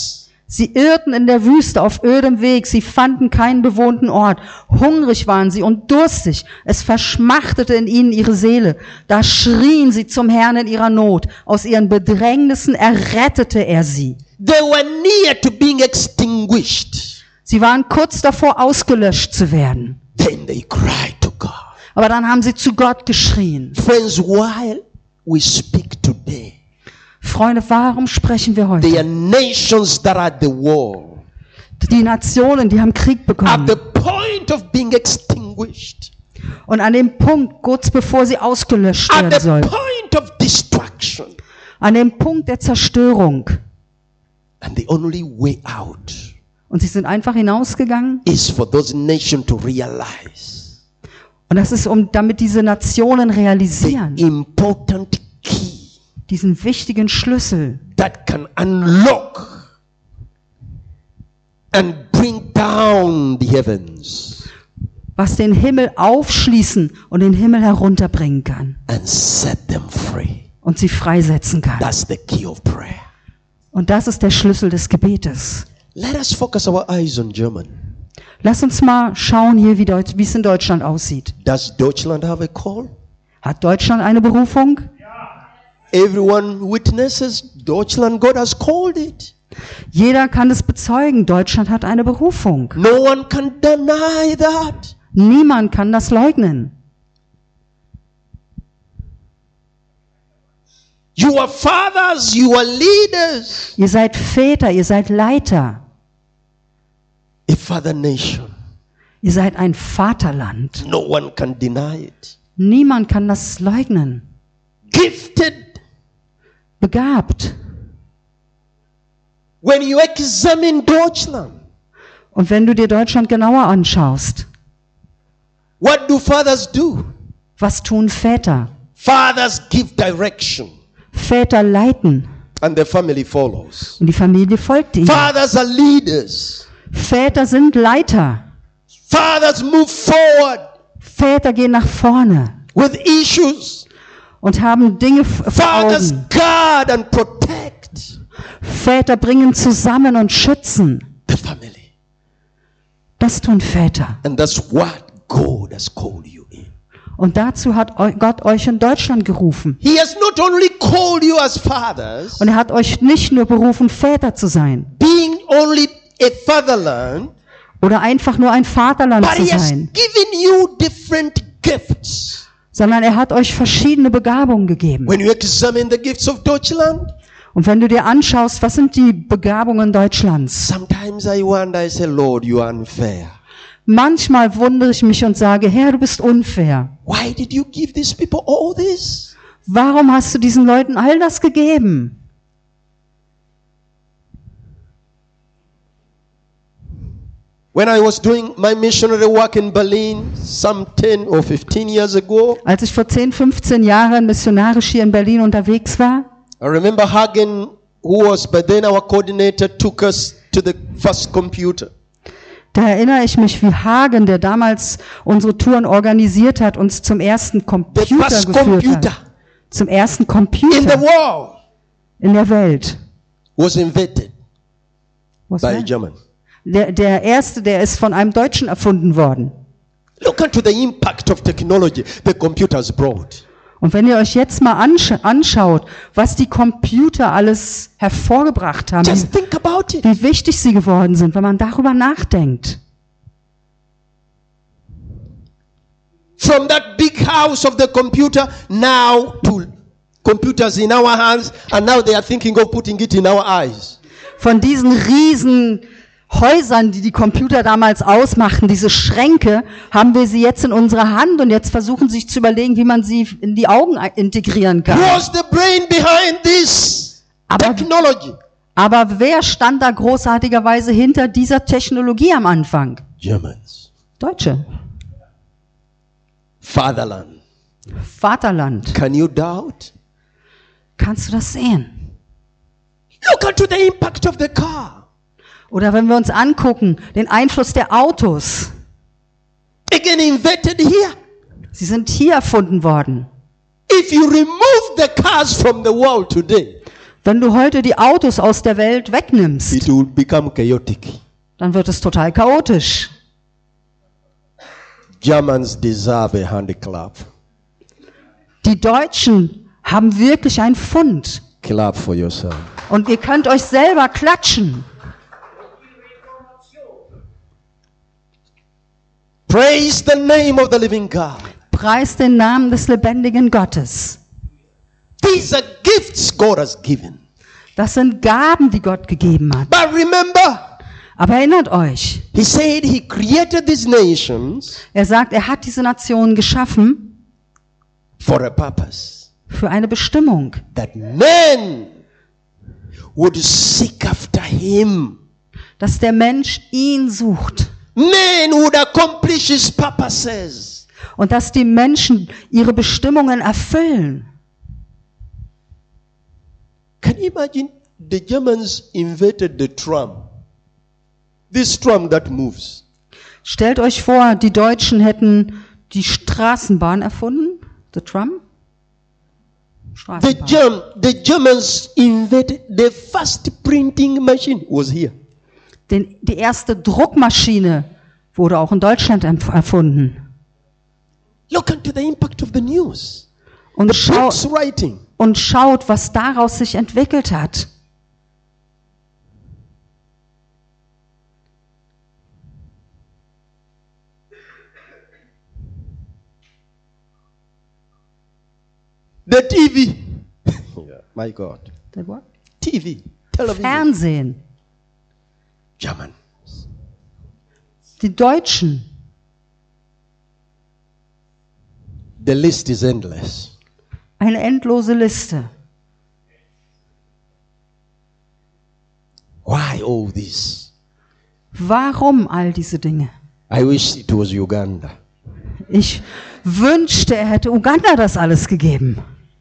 Sie irrten in der Wüste auf ödem Weg. Sie fanden keinen bewohnten Ort. Hungrig waren sie und durstig. Es verschmachtete in ihnen ihre Seele. Da schrien sie zum Herrn in ihrer Not. Aus ihren Bedrängnissen errettete er sie. They were near to being extinguished. Sie waren kurz davor, ausgelöscht zu werden. Then they cried to God. Aber dann haben sie zu Gott geschrien. Friends, while we speak today, Freunde, warum sprechen wir there are heute? nations that are at the war, Die Nationen, die haben Krieg at bekommen. the point of being extinguished, Und an dem Punkt, kurz bevor sie ausgelöscht at werden the sollen, point of destruction. an dem Punkt der Zerstörung. And the only way out Und sie sind einfach hinausgegangen. is for those nations to realize Und das ist, damit diese Nationen the realisieren, important key diesen wichtigen Schlüssel, that can unlock and bring down the heavens was den Himmel aufschließen und den Himmel herunterbringen kann and set them free. und sie freisetzen kann. That's the key of prayer. Und das ist der Schlüssel des Gebetes. Let us focus our eyes on Germany. Lass uns mal schauen hier, wie es in Deutschland aussieht. Does Deutschland have a call? Hat Deutschland eine Berufung? Everyone witnesses Deutschland. God has called it. Jeder kann es bezeugen. Deutschland hat eine Berufung. No one can deny that. Niemand kann das leugnen. You are fathers, you are leaders. Ihr seid Väter, ihr seid Leiter. A father nation. Ihr seid ein Vaterland. No one can deny it. Niemand kann das leugnen. Gifted. Begabt. When you examine Deutschland, Und wenn du dir Deutschland genauer anschaust, what do fathers do? was tun Väter? Fathers give direction Väter leiten and the family follows. und die Familie folgt ihnen. Fathers are leaders. Väter sind Leiter. Fathers move forward Väter gehen nach vorne with issues. und haben Dinge vor Fathers Augen. guard and protect Väter bringen zusammen und schützen. the family. Das tun Väter. And that's what God has called you in. Und dazu hat Gott euch in Deutschland gerufen. He has not only called you as fathers, Und er hat euch nicht nur berufen, Väter zu sein being only a fatherland, oder einfach nur ein Vaterland but zu He has sein, given you different gifts. sondern er hat euch verschiedene Begabungen gegeben. When you examine the gifts of Deutschland, Und wenn du dir anschaust, was sind die Begabungen Deutschlands? sometimes I wonder, I say, Lord, you are unfair. Manchmal wundere ich mich und sage, Herr, du bist unfair. Why did you give these people all this? Warum hast du diesen Leuten all das gegeben? When I was doing my missionary work in Berlin some 10 or 15 years ago, Als ich vor 10, 15 Jahren missionarisch hier in Berlin unterwegs war, I remember Hagen, who was by then our coordinator, took us to the first computer. da erinnere ich mich, wie Hagen, der damals unsere Touren organisiert hat, uns zum ersten The Computer first geführt computer hat. Zum ersten in the Computer world in der Welt. was invented Was by a war? German. Der erste, der ist von einem Deutschen erfunden worden. Look into the impact of technology the computers brought. Und wenn ihr euch jetzt mal anschaut, was die Computer alles hervorgebracht haben, Just think about it. wie wichtig sie geworden sind, wenn man darüber nachdenkt. From that big house of the computer now to computers in our hands, and now they are thinking of putting it in our eyes. Von diesen riesen Häusern, die die Computer damals ausmachten, diese Schränke, haben wir sie jetzt in unserer Hand und jetzt versuchen sich zu überlegen, wie man sie in die Augen integrieren kann. Was the brain behind this Aber- technology? Aber wer stand da großartigerweise hinter dieser Technologie am Anfang? Germans. Deutsche. Fatherland. Vaterland. Can you doubt? Kannst du das sehen? Look into the impact of the car. Oder wenn wir uns angucken, den Einfluss der Autos. Again invented here. Sie sind hier erfunden worden. If you remove the cars from the world today, Wenn du heute die Autos aus der Welt wegnimmst, it will become chaotic. dann wird es total chaotisch. Germans deserve a hand clap. Die Deutschen haben wirklich einen Pfund. Clap for yourself. Und ihr könnt euch selber klatschen. Praise the name of the living God. Preist den Namen des lebendigen Gottes. These are gifts God has given. Das sind Gaben, die Gott gegeben hat. But remember, Aber erinnert euch, he said he created these nations er sagt, er hat diese Nationen geschaffen for a purpose. für eine Bestimmung. That men would seek after him. Dass der Mensch ihn sucht. Men would accomplish his purposes. Und dass die Menschen ihre Bestimmungen erfüllen. Can you imagine the Germans invented the tram? This tram that moves. Stellt euch vor, die Deutschen hätten die Straßenbahn erfunden. The tram? Straßenbahn. The Germans invented the first printing machine was here. Die erste Druckmaschine wurde auch in Deutschland erfunden. Look into the impact of the news. Und, Books writing. und schaut, was daraus sich entwickelt hat. The TV. Yeah, my God. Der what? TV. Television. Fernsehen. German. Die Deutschen. The list is endless. Eine endlose Liste. Why all this? Warum all diese Dinge? I wish it was Uganda. Ich wünschte, er hätte Uganda das alles gegeben.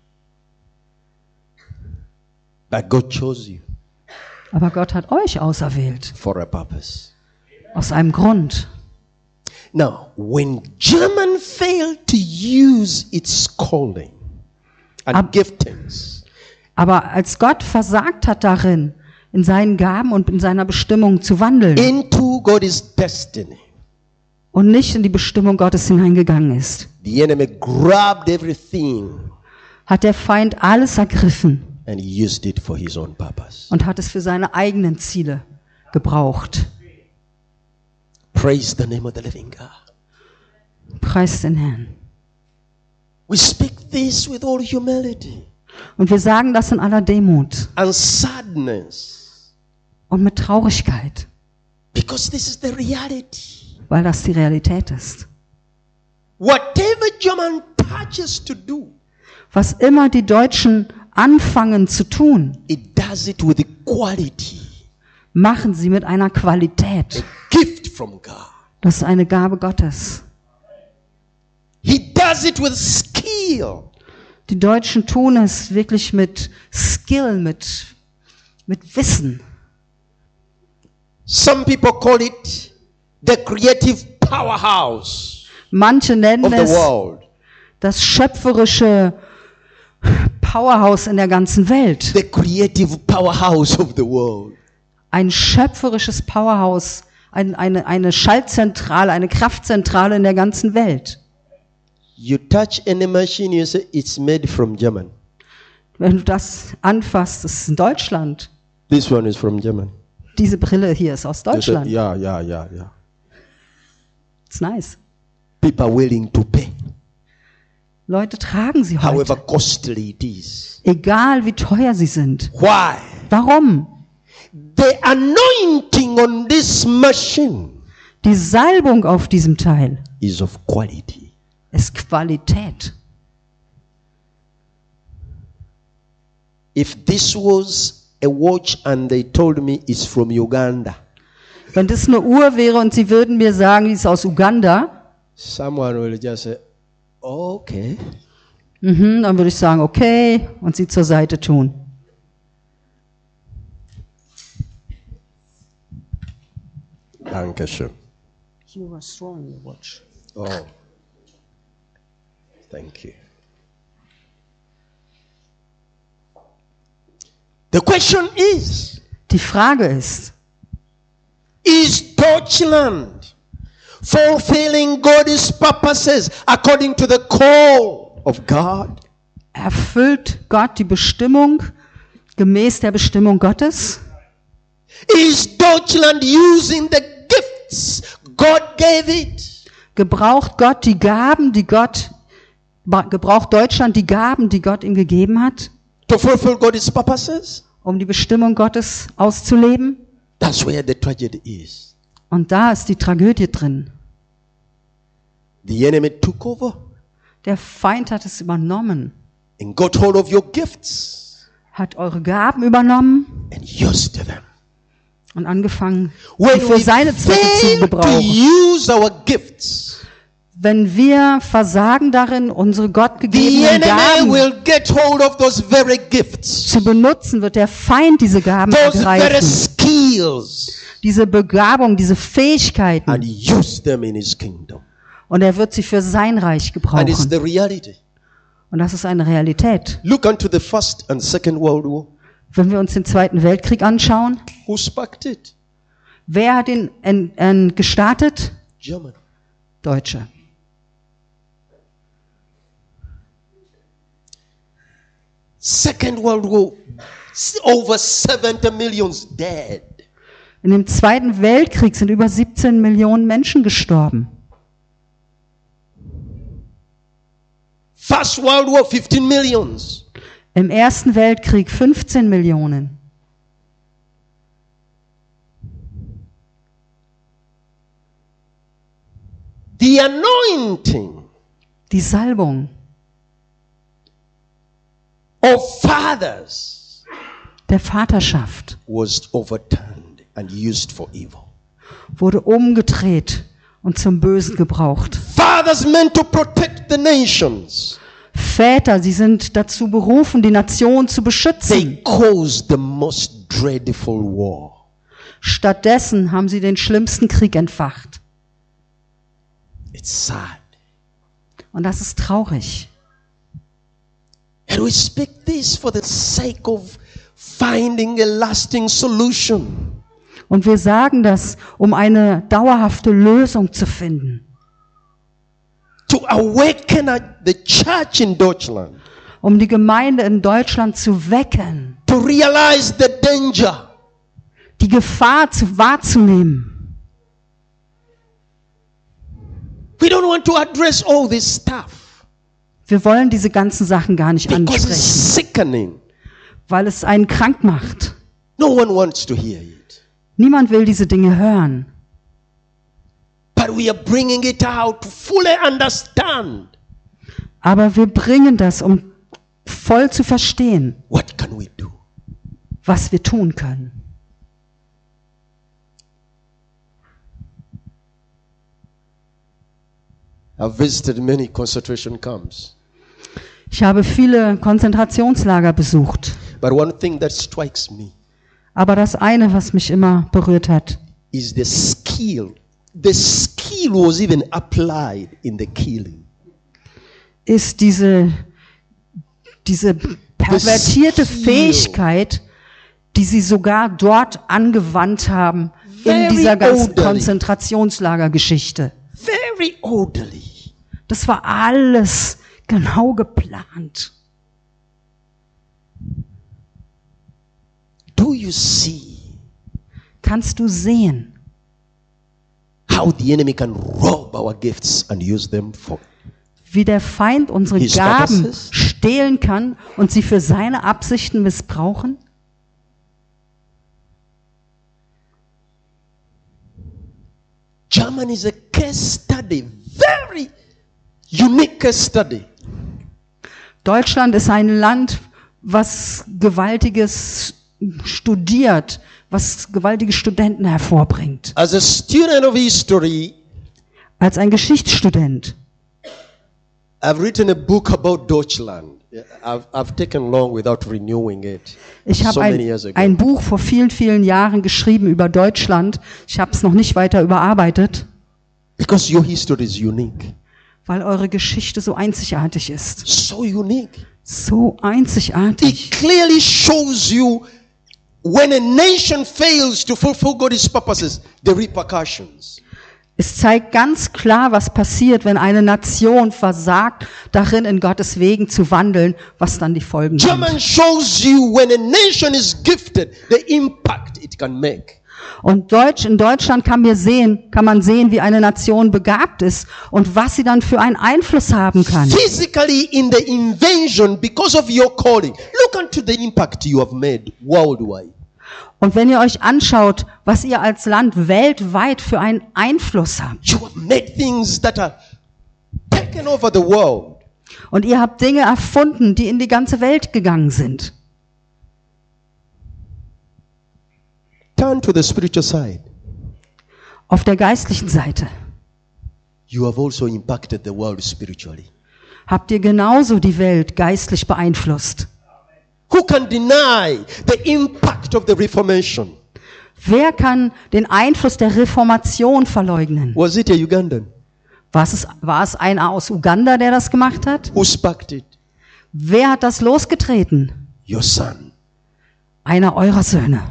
But God chose you Aber Gott hat euch auserwählt. for a purpose. Aus einem Grund. Now, when German failed to use its calling and giftings, Aber als Gott versagt hat darin, in seinen Gaben und in seiner Bestimmung zu wandeln into God's destiny, und nicht in die Bestimmung Gottes hineingegangen ist, the enemy grabbed everything hat der Feind alles ergriffen and used it for his own purpose. und hat es für seine eigenen Ziele gebraucht. Praise the name of the living God. Preist den Herrn. We speak this with all humility Und wir sagen das in aller Demut and sadness, und mit Traurigkeit, because this is the reality. weil das die Realität ist. Whatever German touches to do, Was immer die Deutschen anfangen zu tun, it does it with quality, machen sie mit einer Qualität. gift from God. Das ist eine Gabe Gottes. He does it with skill. Die Deutschen tun es wirklich mit Skill, mit Wissen. Some people call it the creative powerhouse Manche nennen of the es world. das schöpferische Powerhouse in der ganzen Welt. The creative powerhouse of the world. Ein schöpferisches Powerhouse, eine Schaltzentrale, eine Kraftzentrale in der ganzen Welt. You touch any machine, you say it's made from German. Wenn du das anfasst, das ist in Deutschland. This one is from German. Diese Brille hier ist aus You say, Deutschland. yeah. It's nice. People are willing to pay, Leute tragen sie however heute. costly it is. Egal wie teuer sie sind. Why? Warum? The anointing on this machine Die Salbung auf diesem Teil is of quality. ist Qualität. If this was a watch and they told me it's from Uganda, Wenn das eine Uhr wäre und sie würden mir sagen, die ist aus Uganda, someone will just say, okay. dann würde ich sagen, okay, und sie zur Seite tun. Dankeschön. You are strong, your watch. Oh, thank you. The question is Frage ist Deutschland fulfilling God's purposes according to the call of God? erfüllt Gott die Bestimmung gemäß der Bestimmung Gottes? Is Deutschland using the gifts God gave it? Gebraucht Deutschland die Gaben, die Gott ihm gegeben hat, To fulfill God's purposes? um die Bestimmung Gottes auszuleben? That's where the tragedy is. Und da ist die Tragödie drin. The enemy took over Der Feind hat es übernommen, and got hold of your gifts hat eure Gaben übernommen and used them. und angefangen, sie When für we seine Zwecke zu fail to gebrauchen. use our gifts, Wenn wir versagen darin, unsere the gottgegebenen enemy Gaben will get hold of those very gifts, zu benutzen, wird der Feind diese Gaben those very ergreifen, skills, diese Begabung, diese Fähigkeiten, and use them in his kingdom. und er wird sie für sein Reich And it's gebrauchen. the reality. Und das ist eine Realität. Look unto the First and Second World War. Wenn wir uns den Zweiten Weltkrieg anschauen, Who sparked it? wer hat ihn gestartet? Germany. Deutsche. Second World War, over 70 million dead. In dem Zweiten Weltkrieg sind über 17 Millionen Menschen gestorben. First World War, 15 millions. Im Ersten Weltkrieg 15 Millionen. The anointing Die Salbung of fathers der Vaterschaft was overturned and used for evil. wurde umgedreht und zum Bösen gebraucht. Fathers meant to protect the nations. Väter, sie sind dazu berufen, die Nation zu beschützen. They caused the most dreadful war. Stattdessen haben sie den schlimmsten Krieg entfacht. It's sad. Und das ist traurig. And we speak this for the sake of finding a lasting solution. Und wir sagen das, um eine dauerhafte Lösung zu finden. To awaken the church in Deutschland. Um die Gemeinde in Deutschland zu wecken. To realize the danger. Die Gefahr wahrzunehmen. We don't want to address all this stuff. Wir wollen diese ganzen Sachen gar nicht Because ansprechen, it's sickening. weil es einen krank macht. No one wants to hear it. Niemand will diese Dinge hören. But we are bringing it out to fully understand. Aber wir bringen das, um voll zu verstehen, What can we do? was wir tun können. I've visited many concentration camps. Ich habe viele Konzentrationslager besucht. But one thing that strikes me Aber das eine, was mich immer berührt hat, is the skill. The skill was even applied in the killing. ist diese pervertierte skill. Fähigkeit, die sie sogar dort angewandt haben in Very dieser ganzen orderly. Konzentrationslagergeschichte. Very orderly. Das war alles genau geplant. Do you see Kannst du sehen, how the enemy can rob our gifts and use them for wie der Feind unsere His Gaben purposes? stehlen kann und sie für seine Absichten missbrauchen? Germany is a case study, very unique case study. Deutschland ist ein Land, was Gewaltiges studiert, was gewaltige Studenten hervorbringt. As a student of history, Als ein Geschichtsstudent I've written a book about Deutschland. I've taken long without renewing it. Ich habe so many years ago. ein Buch vor vielen, vielen Jahren geschrieben über Deutschland. Ich habe es noch nicht weiter überarbeitet, Because your history is unique. weil eure Geschichte so einzigartig ist. So unique. So It einzigartig. clearly shows you when a nation fails to fulfill God's purposes, the repercussions. Es zeigt ganz klar, was passiert, wenn eine Nation versagt, darin in Gottes Wegen zu wandeln, was dann die Folgen sind. German shows you when a nation is gifted, the impact it can make. Und in Deutschland kann man sehen, wie eine Nation begabt ist und was sie dann für einen Einfluss haben kann. Physically in the invasion, because of your calling, look unto the impact you have made worldwide. Und wenn ihr euch anschaut, was ihr als Land weltweit für einen Einfluss habt. You have made things that are taken over the world. Und ihr habt Dinge erfunden, die in die ganze Welt gegangen sind. Turn to the spiritual side. Auf der geistlichen Seite You have also impacted the world spiritually. habt ihr genauso die Welt geistlich beeinflusst. Who can deny the impact of the Reformation? Wer kann den Einfluss der Reformation verleugnen? Was it a Ugandan? War es einer aus Uganda, der das gemacht hat? Who sparked it? Wer hat das losgetreten? Your son. Einer eurer Söhne.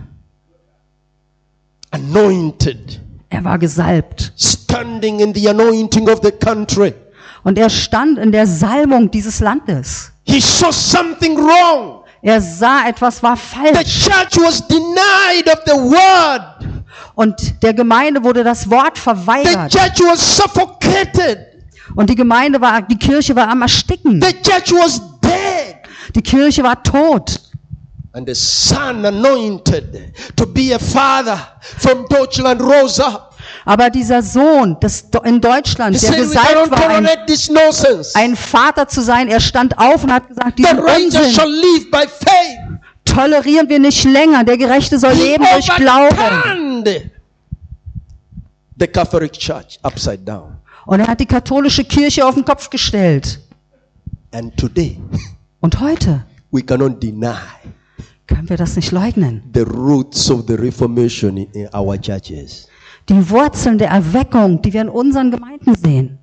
Anointed. Er war gesalbt. Standing in the anointing of the country. Und er stand in der Salbung dieses Landes. He saw something wrong. Er sah, etwas war The falsch. church was denied of the word. Und der Gemeinde wurde das Wort The verweigert. church was suffocated. Und die Kirche war am Ersticken. The church was dead. Die Kirche war tot. And the son anointed to be a father from Deutschland rose up. Aber dieser Sohn, in Deutschland, He der said, we gesalbt cannot war, tolerate this nonsense. ein Vater zu sein, er stand auf und hat gesagt, The diesen righteous shall Unsinn live by faith. tolerieren wir nicht länger. Der Gerechte soll He leben durch Glauben. overturned the Catholic Church upside down. Und er hat die katholische Kirche auf den Kopf gestellt. And today, Und heute we cannot deny können wir das nicht leugnen. the roots of the Reformation in our churches. Die Wurzeln der Erweckung, die wir in unseren Gemeinden sehen.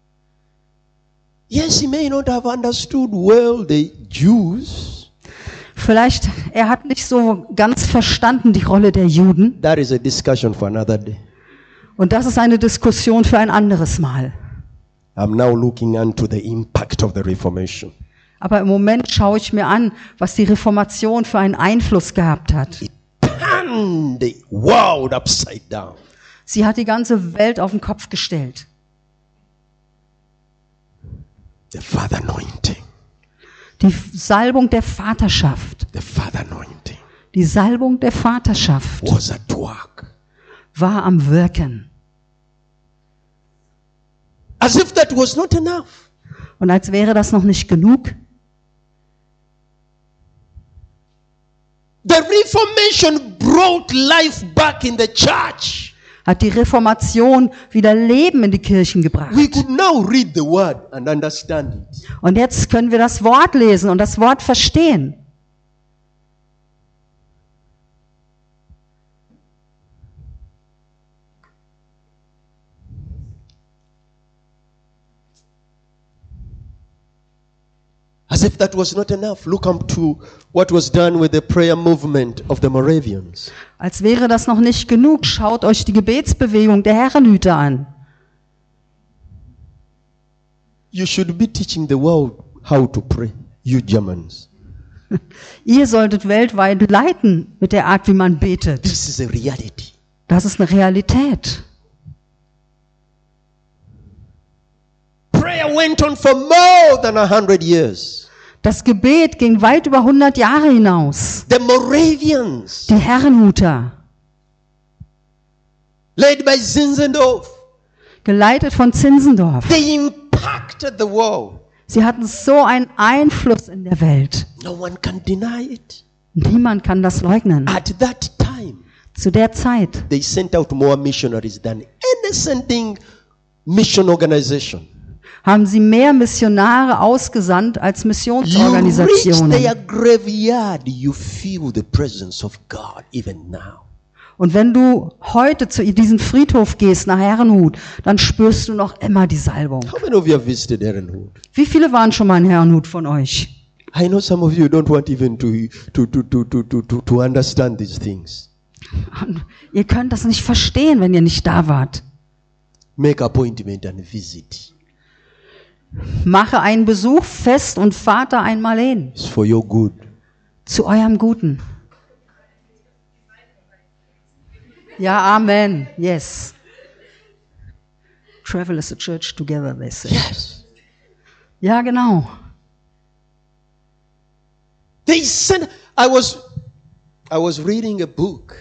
Yes, he may not have understood well the Jews. Vielleicht, er hat nicht so ganz verstanden die Rolle der Juden. That is a discussion for another day. Und das ist eine Diskussion für ein anderes Mal. I'm now looking into the impact of the Reformation. Aber im Moment schaue ich mir an, was die Reformation für einen Einfluss gehabt hat. It turned the world upside down. Sie hat die ganze Welt auf den Kopf gestellt. The Father anointing. Die Salbung der Vaterschaft. The Father anointing Die Salbung der Vaterschaft was at work. war am Wirken. As if that was not enough. Und als wäre das noch nicht genug, The Reformation brought life back in the church. hat die Reformation wieder Leben in die Kirchen gebracht. We could now read the word and understand it. Und jetzt können wir das Wort lesen und das Wort verstehen. As if that was not enough, look up to what was done with the prayer movement of the Moravians. Als wäre das noch nicht genug, schaut euch die Gebetsbewegung der Herrenhüter an. You should be teaching the world how to pray, you Germans. Ihr solltet weltweit leiten mit der Art, wie man betet. This is a reality. Das ist eine Realität. Prayer went on for more than 100 years. Das Gebet ging weit über 100 Jahre hinaus. The Moravians, Die Herrenhuter, led by Zinzendorf, geleitet von Zinzendorf. they impacted the world. Sie hatten so einen Einfluss in der Welt. No one can deny it. Niemand kann das leugnen. At that time, Zu der Zeit they sent out more missionaries than any sending mission organization. haben sie mehr Missionare ausgesandt als You reach Missionsorganisationen. their graveyard, you feel the presence of God even now. Und wenn du heute zu diesem Friedhof gehst, nach Herrenhut, dann spürst du noch immer die Salbung. How many of you have visited Herrenhut? Wie viele waren schon mal in Herrenhut von euch? I know some of you don't want even to understand these things. Ihr könnt das nicht verstehen, wenn ihr nicht da wart. Make appointment and visit. Mache einen Besuch fest und fahrt da einmal hin. It's for your good. Zu eurem Guten. Ja, Amen. Yes. Travel as a church together, they say. Yes. Ja, genau. They sent. I was reading a book.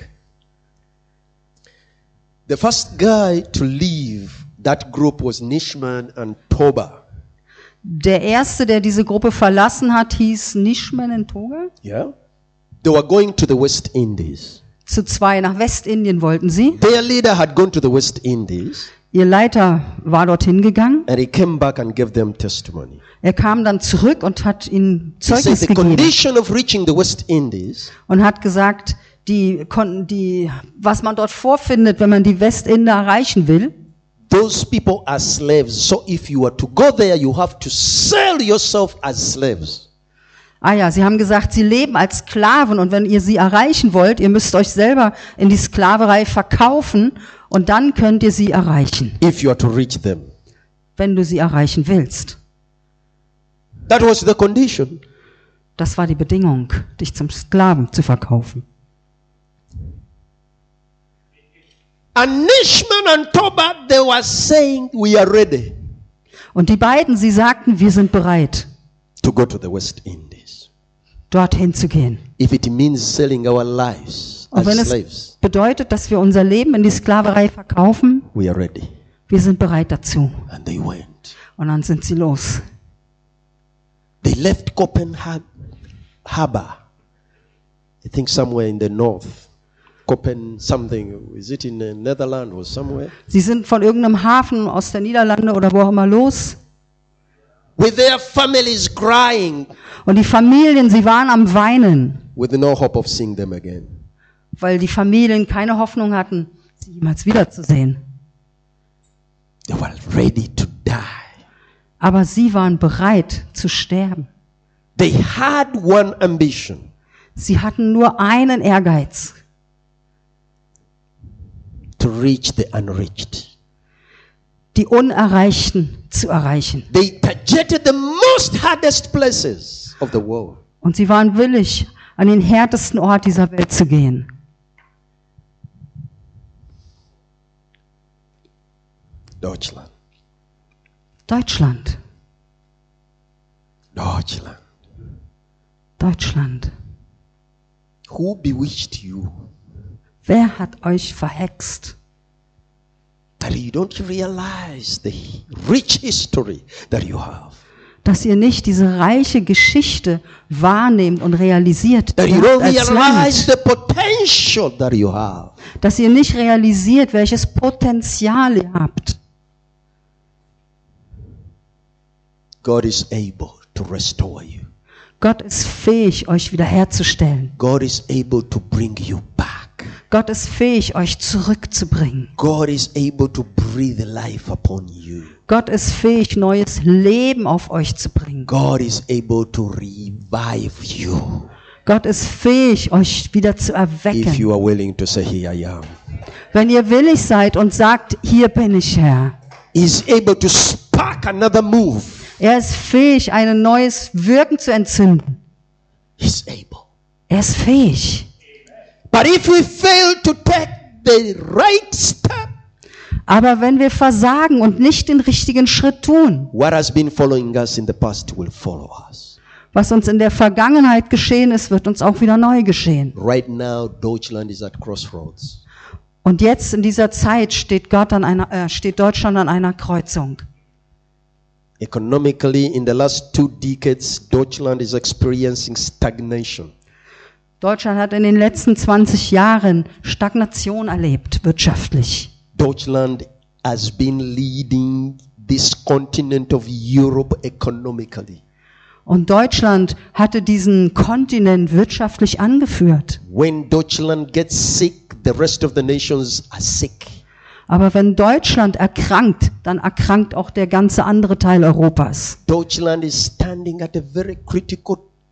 The first guy to leave that group was Nishman and Toba. Der erste, der diese Gruppe verlassen hat, hieß Nishman und Toga. Yeah. They were going to the West Indies. Zu zwei nach Westindien wollten sie. Their leader had gone to the West Indies. Ihr Leiter war dorthin gegangen. And he came back and gave them testimony. Er kam dann zurück und hat ihnen He said Zeugnis the gegeben condition of reaching the West Indies und hat gesagt, was man dort vorfindet, wenn man die Westinder erreichen will, those people are slaves. So if you are to go there, you have to sell yourself as slaves. sie haben gesagt, sie leben als Sklaven und wenn ihr sie erreichen wollt, ihr müsst euch selber in die Sklaverei verkaufen und dann könnt ihr sie erreichen, If you are to reach them. wenn du sie erreichen willst. That was the condition. Das war die Bedingung, dich zum Sklaven zu verkaufen. And Nishman and Toba, they were saying, we are ready Und die beiden, sie sagten, wir sind bereit, to go to the West Indies. dorthin zu gehen. If it means selling our lives Und wenn as es slaves, bedeutet, dass wir unser Leben in die Sklaverei verkaufen, we are ready. wir sind bereit dazu. And they went. Und dann sind sie los. They left Copenhagen harbor. I think somewhere in the north. Copen something. Is it in the Netherlands or somewhere? Sie sind von irgendeinem Hafen aus der Niederlande oder wo auch immer los. With their families crying. Und die Familien, sie waren am Weinen, With no hope of seeing them again. weil die Familien keine Hoffnung hatten, sie jemals wiederzusehen. They were ready to die. Aber sie waren bereit zu sterben. They had one ambition. Sie hatten nur einen Ehrgeiz, To reach the unreached. die Unerreichten zu erreichen. They targeted the most hardest places of the world. Und sie waren willig, an den härtesten Ort dieser Welt zu gehen. Deutschland. Deutschland. Deutschland. Deutschland. Who bewitched you? Wer hat euch verhext? That you don't realize the rich history that you have. Dass ihr nicht diese reiche Geschichte wahrnehmt und realisiert, That die you ihr habt don't als realize Land. the potential that you have. Dass ihr nicht realisiert, welches Potenzial ihr habt. God is able to restore you. Gott ist fähig, euch wiederherzustellen. God is able to bring you back. Gott ist fähig, euch zurückzubringen. God is able to breathe life upon you. Gott ist fähig, neues Leben auf euch zu bringen. God is able to revive you. Gott ist fähig, euch wieder zu If erwecken. you are willing to say, here I am. Wenn ihr willig seid und sagt, hier bin ich, Herr. He's able to spark another move. Er ist fähig, ein neues Wirken zu entzünden. He's able. Er ist fähig. But if we fail to take the right step, Aber wenn wir versagen und nicht den richtigen Schritt tun, what has been following us in the past will follow us. was uns in der Vergangenheit geschehen ist, wird uns auch wieder neu geschehen. Right now, Deutschland is at crossroads. Und jetzt in dieser Zeit steht Deutschland an einer Kreuzung. Economically, in the last 2 decades, Deutschland is experiencing stagnation. Deutschland hat in den letzten 20 Jahren Stagnation erlebt, wirtschaftlich. Deutschland has been leading this continent of Europe economically. Und Deutschland hatte diesen Kontinent wirtschaftlich angeführt. When Deutschland gets sick, the rest of the nations are sick. Aber wenn Deutschland erkrankt, dann erkrankt auch der ganze andere Teil Europas. Deutschland is standing at a very critical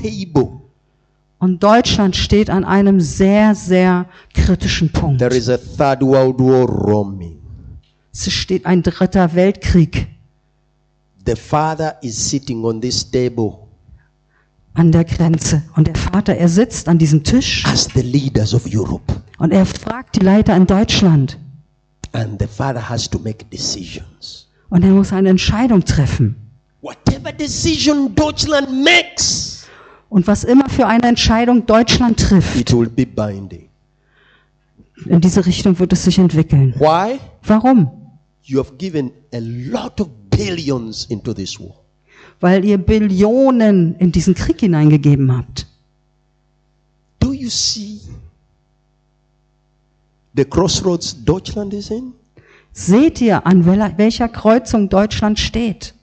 table. Und Deutschland steht an einem sehr, sehr kritischen Punkt. There is a third world war roaming. Es steht ein dritter Weltkrieg The father is sitting on this table an der Grenze. Und der Vater, er sitzt an diesem Tisch as the leaders of Europe. und er fragt die Leiter in Deutschland. And the father has to make decisions. Und er muss eine Entscheidung treffen. Whatever decision Deutschland makes, Und was immer für eine Entscheidung Deutschland trifft, it will be binding. in diese Richtung wird es sich entwickeln. Why? Warum? You have given a lot of billions into this war. Weil ihr Billionen in diesen Krieg hineingegeben habt. Do you see the crossroads Deutschland is in? Seht ihr, an welcher Kreuzung Deutschland steht?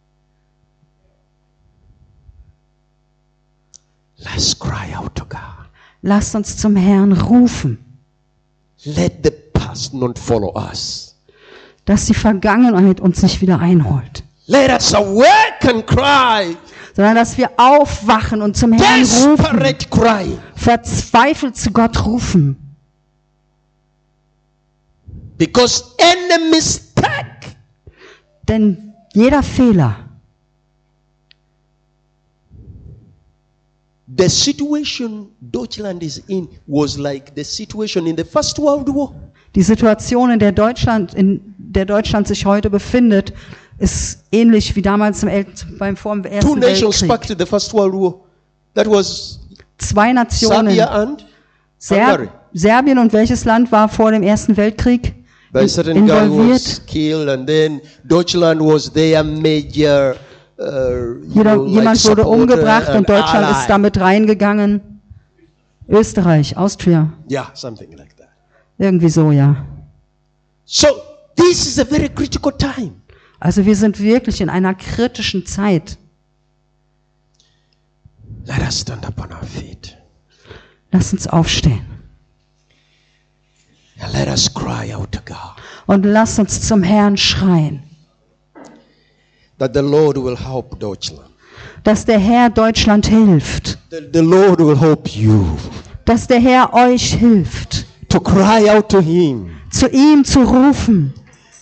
Let's cry out to God. Lasst uns zum Herrn rufen, Let the past not follow us. dass die Vergangenheit uns nicht wieder einholt, Let us awake and cry. sondern dass wir aufwachen und zum Herrn rufen, Desperate cry. verzweifelt zu Gott rufen. Because any mistake Denn jeder Fehler, the situation Deutschland is in was like the situation in the First World War. die Situation, in der Deutschland sich heute befindet, ist ähnlich wie damals vor dem Two Ersten nations Weltkrieg. back to the First World War. That was Zwei Nationen, Serbia and Hungary. Serbien und welches Land war vor dem Ersten Weltkrieg By a certain guy was involviert? killed, and then Deutschland was their major. Jemand wurde umgebracht und Deutschland ist damit reingegangen. Österreich, Austria, Yeah, something like that. irgendwie so, ja. So this is a very critical time. Also wir sind wirklich in einer kritischen Zeit. Let us stand up on our feet Lasst uns aufstehen and let us cry out to God und lasst uns zum Herrn schreien, that the Lord will help Deutschland. dass der Herr Deutschland hilft, The Lord will help you dass der Herr euch hilft, to cry out to Him. zu ihm zu rufen,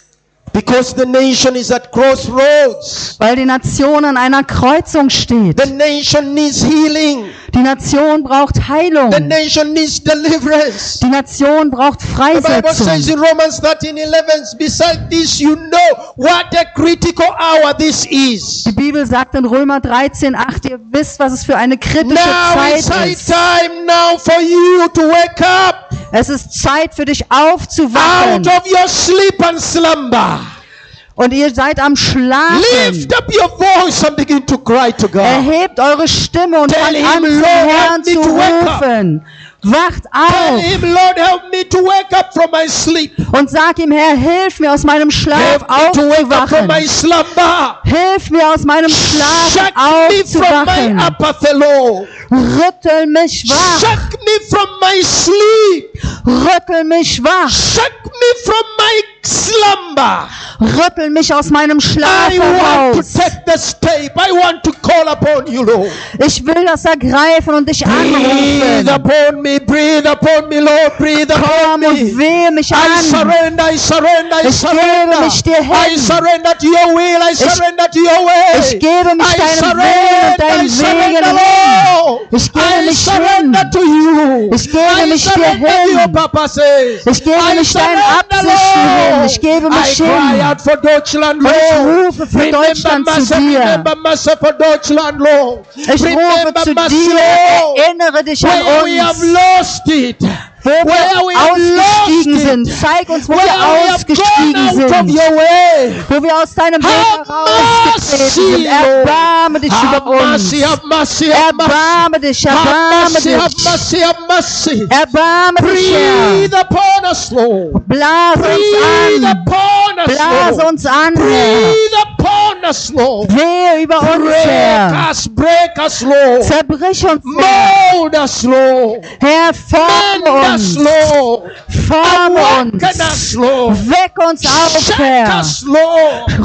Because the nation is at crossroads. weil die Nation an einer Kreuzung steht. The nation needs healing. Die Nation braucht Heilung. The nation needs deliverance. Die Nation braucht The Bible says Freisetzung. in Romans 13:11, beside this you know what a critical hour this is. Die Bibel sagt in Römer 13,8, ihr wisst, was es für eine kritische Now it's Zeit high ist. time now for you to wake up Es ist Zeit für dich out aufzuwachen. of your sleep and slumber. Und ihr seid am Schlafen. Lift up your voice and begin to cry to God. Erhebt eure Stimme und Tell fangt him, an, zum Lord, Herrn help me zu to wake up. rufen. Wacht Tell auf him, Lord, help me to wake up from my sleep. und sag ihm, Herr, hilf mir aus meinem Schlaf Help me to wake up from aufzuwachen. my slumber. Hilf mir aus meinem Schlaf Shake me from my aufzuwachen. apathy, Lord. Rüttel mich wach. Shake me from my sleep. Rüttel mich wach. Shake me from my slumber. Rüttel mich aus meinem Schlaf I want heraus. to take the step. I want to call upon you, Lord. Ich will das ergreifen und dich Breathe anrufen. upon me, Lord. Breathe upon Komm und me. wehe mich I an. surrender, I surrender, I Ich gebe surrender. mich dir hin. I surrender to your will, I surrender to your way. Ich gebe mich I deinem Willen und deinen I surrender, Wegen Lord. hin. Ich gebe I mich surrender hin. to you. Ich gebe I mich dir surrender to your hin. purposes. Ich gebe I mich deinen surrender, Absichten hin. Lord. Ich gebe mich I cry hin. out for Deutschland, Und ich Lord. rufe für Deutschland zu mercy, dir. remember mercy for Deutschland, Lord. Ich rufe Remember zu mercy, dir. Lord. Erinnere dich an Where we have uns. lost it. Wo Where we wir have ausgestiegen lost sind. it. Zeig uns, wo Where we wir have ausgestiegen gone out of sind. your way. Wo wir aus deinem Weg Have herausgetreten sind. mercy, Lord. Erbarme dich über Have uns. mercy, have mercy, have mercy. Erbarme dich, Have erbarme mercy, have dich. mercy, have mercy. Erbarme dich, Herr. Breathe upon us, Lord. Blase Breathe uns an. upon us, Blase Lord. uns an, Herr. Breathe upon us, Lord. Wehe über uns, Herr. Break us, Lord. Zerbrich uns, Herr. Mold us, Lord. Herr, form Mend us, uns. Lord. Form Awaken us, uns. Lord. Weck uns auf, Shake Herr. us, Lord. Rüttel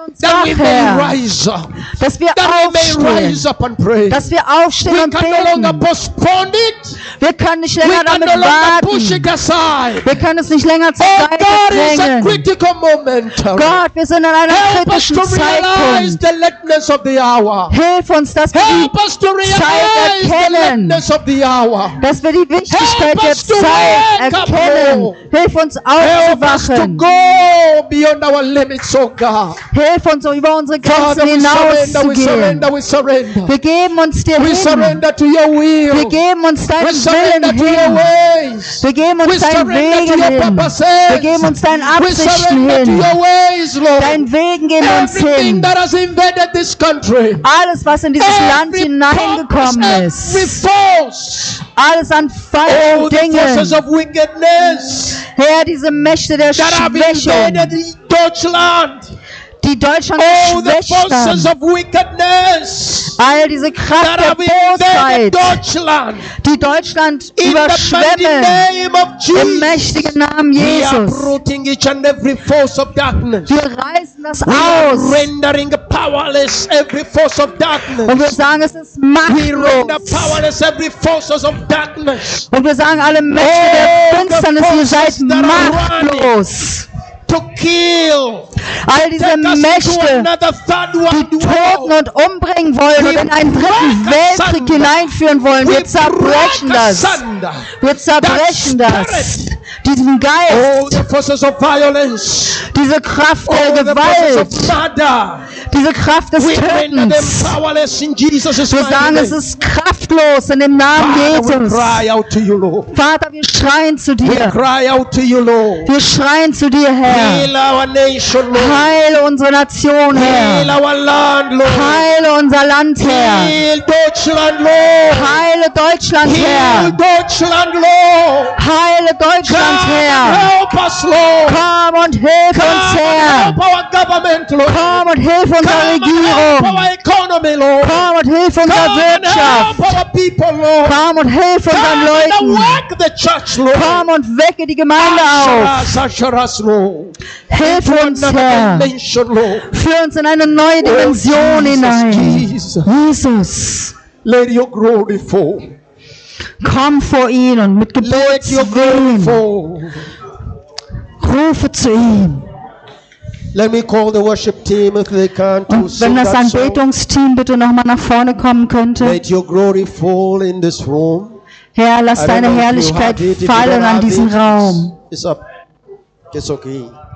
uns that we wach, may Herr, rise up, dass wir that we may aufstehen, rise up and pray. dass wir aufstehen We und can no longer beten. postpone it. Wir können nicht We länger can damit no longer push warten. it aside. Wir können es nicht länger zur Oh Seite God, it's a drängen. critical moment. Gott, wir sind in einem Help us to kritischen realize Zeitpunkt. the lateness of the hour. Hilf uns, dass wir Help us to realize the erkennen. lateness of the hour. die Wichtigkeit Help der us to Zeit wake up, erkennen. Lord. Hilf uns Help us to aufzuwachen. go beyond our limits, oh God. Hilf uns, um über unsere Father, Grenzen we hinauszugehen. surrender, we surrender. Wir geben uns dir We hin. surrender to your Wir will. geben uns We deinen surrender Willen to your hin. ways. Wir geben We uns deinen surrender to Wegen your hin. purposes. Wir geben uns deinen We Absichten surrender to hin. your ways, Lord. Deinen Wegen geben wir uns Everything hin. that has invaded this country. Alles, was in dieses Land Every hineingekommen purpose, every ist. force. Alles an falschen Oh, the forces Dingen. of wickedness Herr, diese Mächte der that have Schwächung, invaded Deutschland. die Deutschland Oh, the geschwächt forces haben. of wickedness All diese Kraft that der have invaded Bosheit, Deutschland. die Deutschland In the mighty überschwemmen. name of Im Jesus. mächtigen Namen We are Jesus. uprooting each and every force of darkness. Wir reißen das We are aus. rendering powerless every force of Und wir darkness. sagen, es ist We render machtlos. powerless every forces of darkness Und wir sagen, alle Mächte der Finsternis, ihr seid machtlos. to kill. All diese Take us into Mächte, another third die world töten war. und umbringen wollen und in einen dritten Weltkrieg hineinführen wollen. Wir zerbrechen das. Wir zerbrechen das. Diesen Geist, Oh, the forces of violence. diese Kraft Oh, der the forces Gewalt, of murder. diese Kraft des We render them Tötens. powerless in Jesus' Wir mighty sagen, name. es ist kraftlos in dem Namen Father, we Jesus. cry out to you, Lord. Vater, wir schreien zu We dir. cry out to you, Lord. Wir schreien zu dir, Herr. Heal our nation, Lord. Heile unsere Nation, Heal Herr. our land, Lord. Heile unser Land, Herr. Heal Deutschland, Lord. Heile Deutschland, Heal Herr. Deutschland, Lord. Heile Deutschland, Come Herr. and help us, Lord. Komm und hilf uns, Come and Herr. help our government, Lord. Komm und hilf unserer Come and help Regierung. our economy, Lord. Komm und hilf unserer Come and help Wirtschaft. our people, Lord. Komm und hilf unseren Come and Leuten. work the church, Lord. Komm und wecke die Gemeinde auf. Usher us, Lord. Hilf uns, Another Herr. dimension, Lord. Führ uns in eine neue Dimension hinein. Jesus. Jesus, Let your glory fall. komm vor ihn und mit Let your glory Geburtswillen fall. rufe zu ihm. Let me call the worship team if they can to Und sing wenn das that song. Anbetungsteam bitte nochmal nach vorne kommen könnte. Let your glory fall in this room. Herr, lass I don't deine know if you Herrlichkeit have it, if you fallen don't an have diesen it, Raum. It's up. It's okay.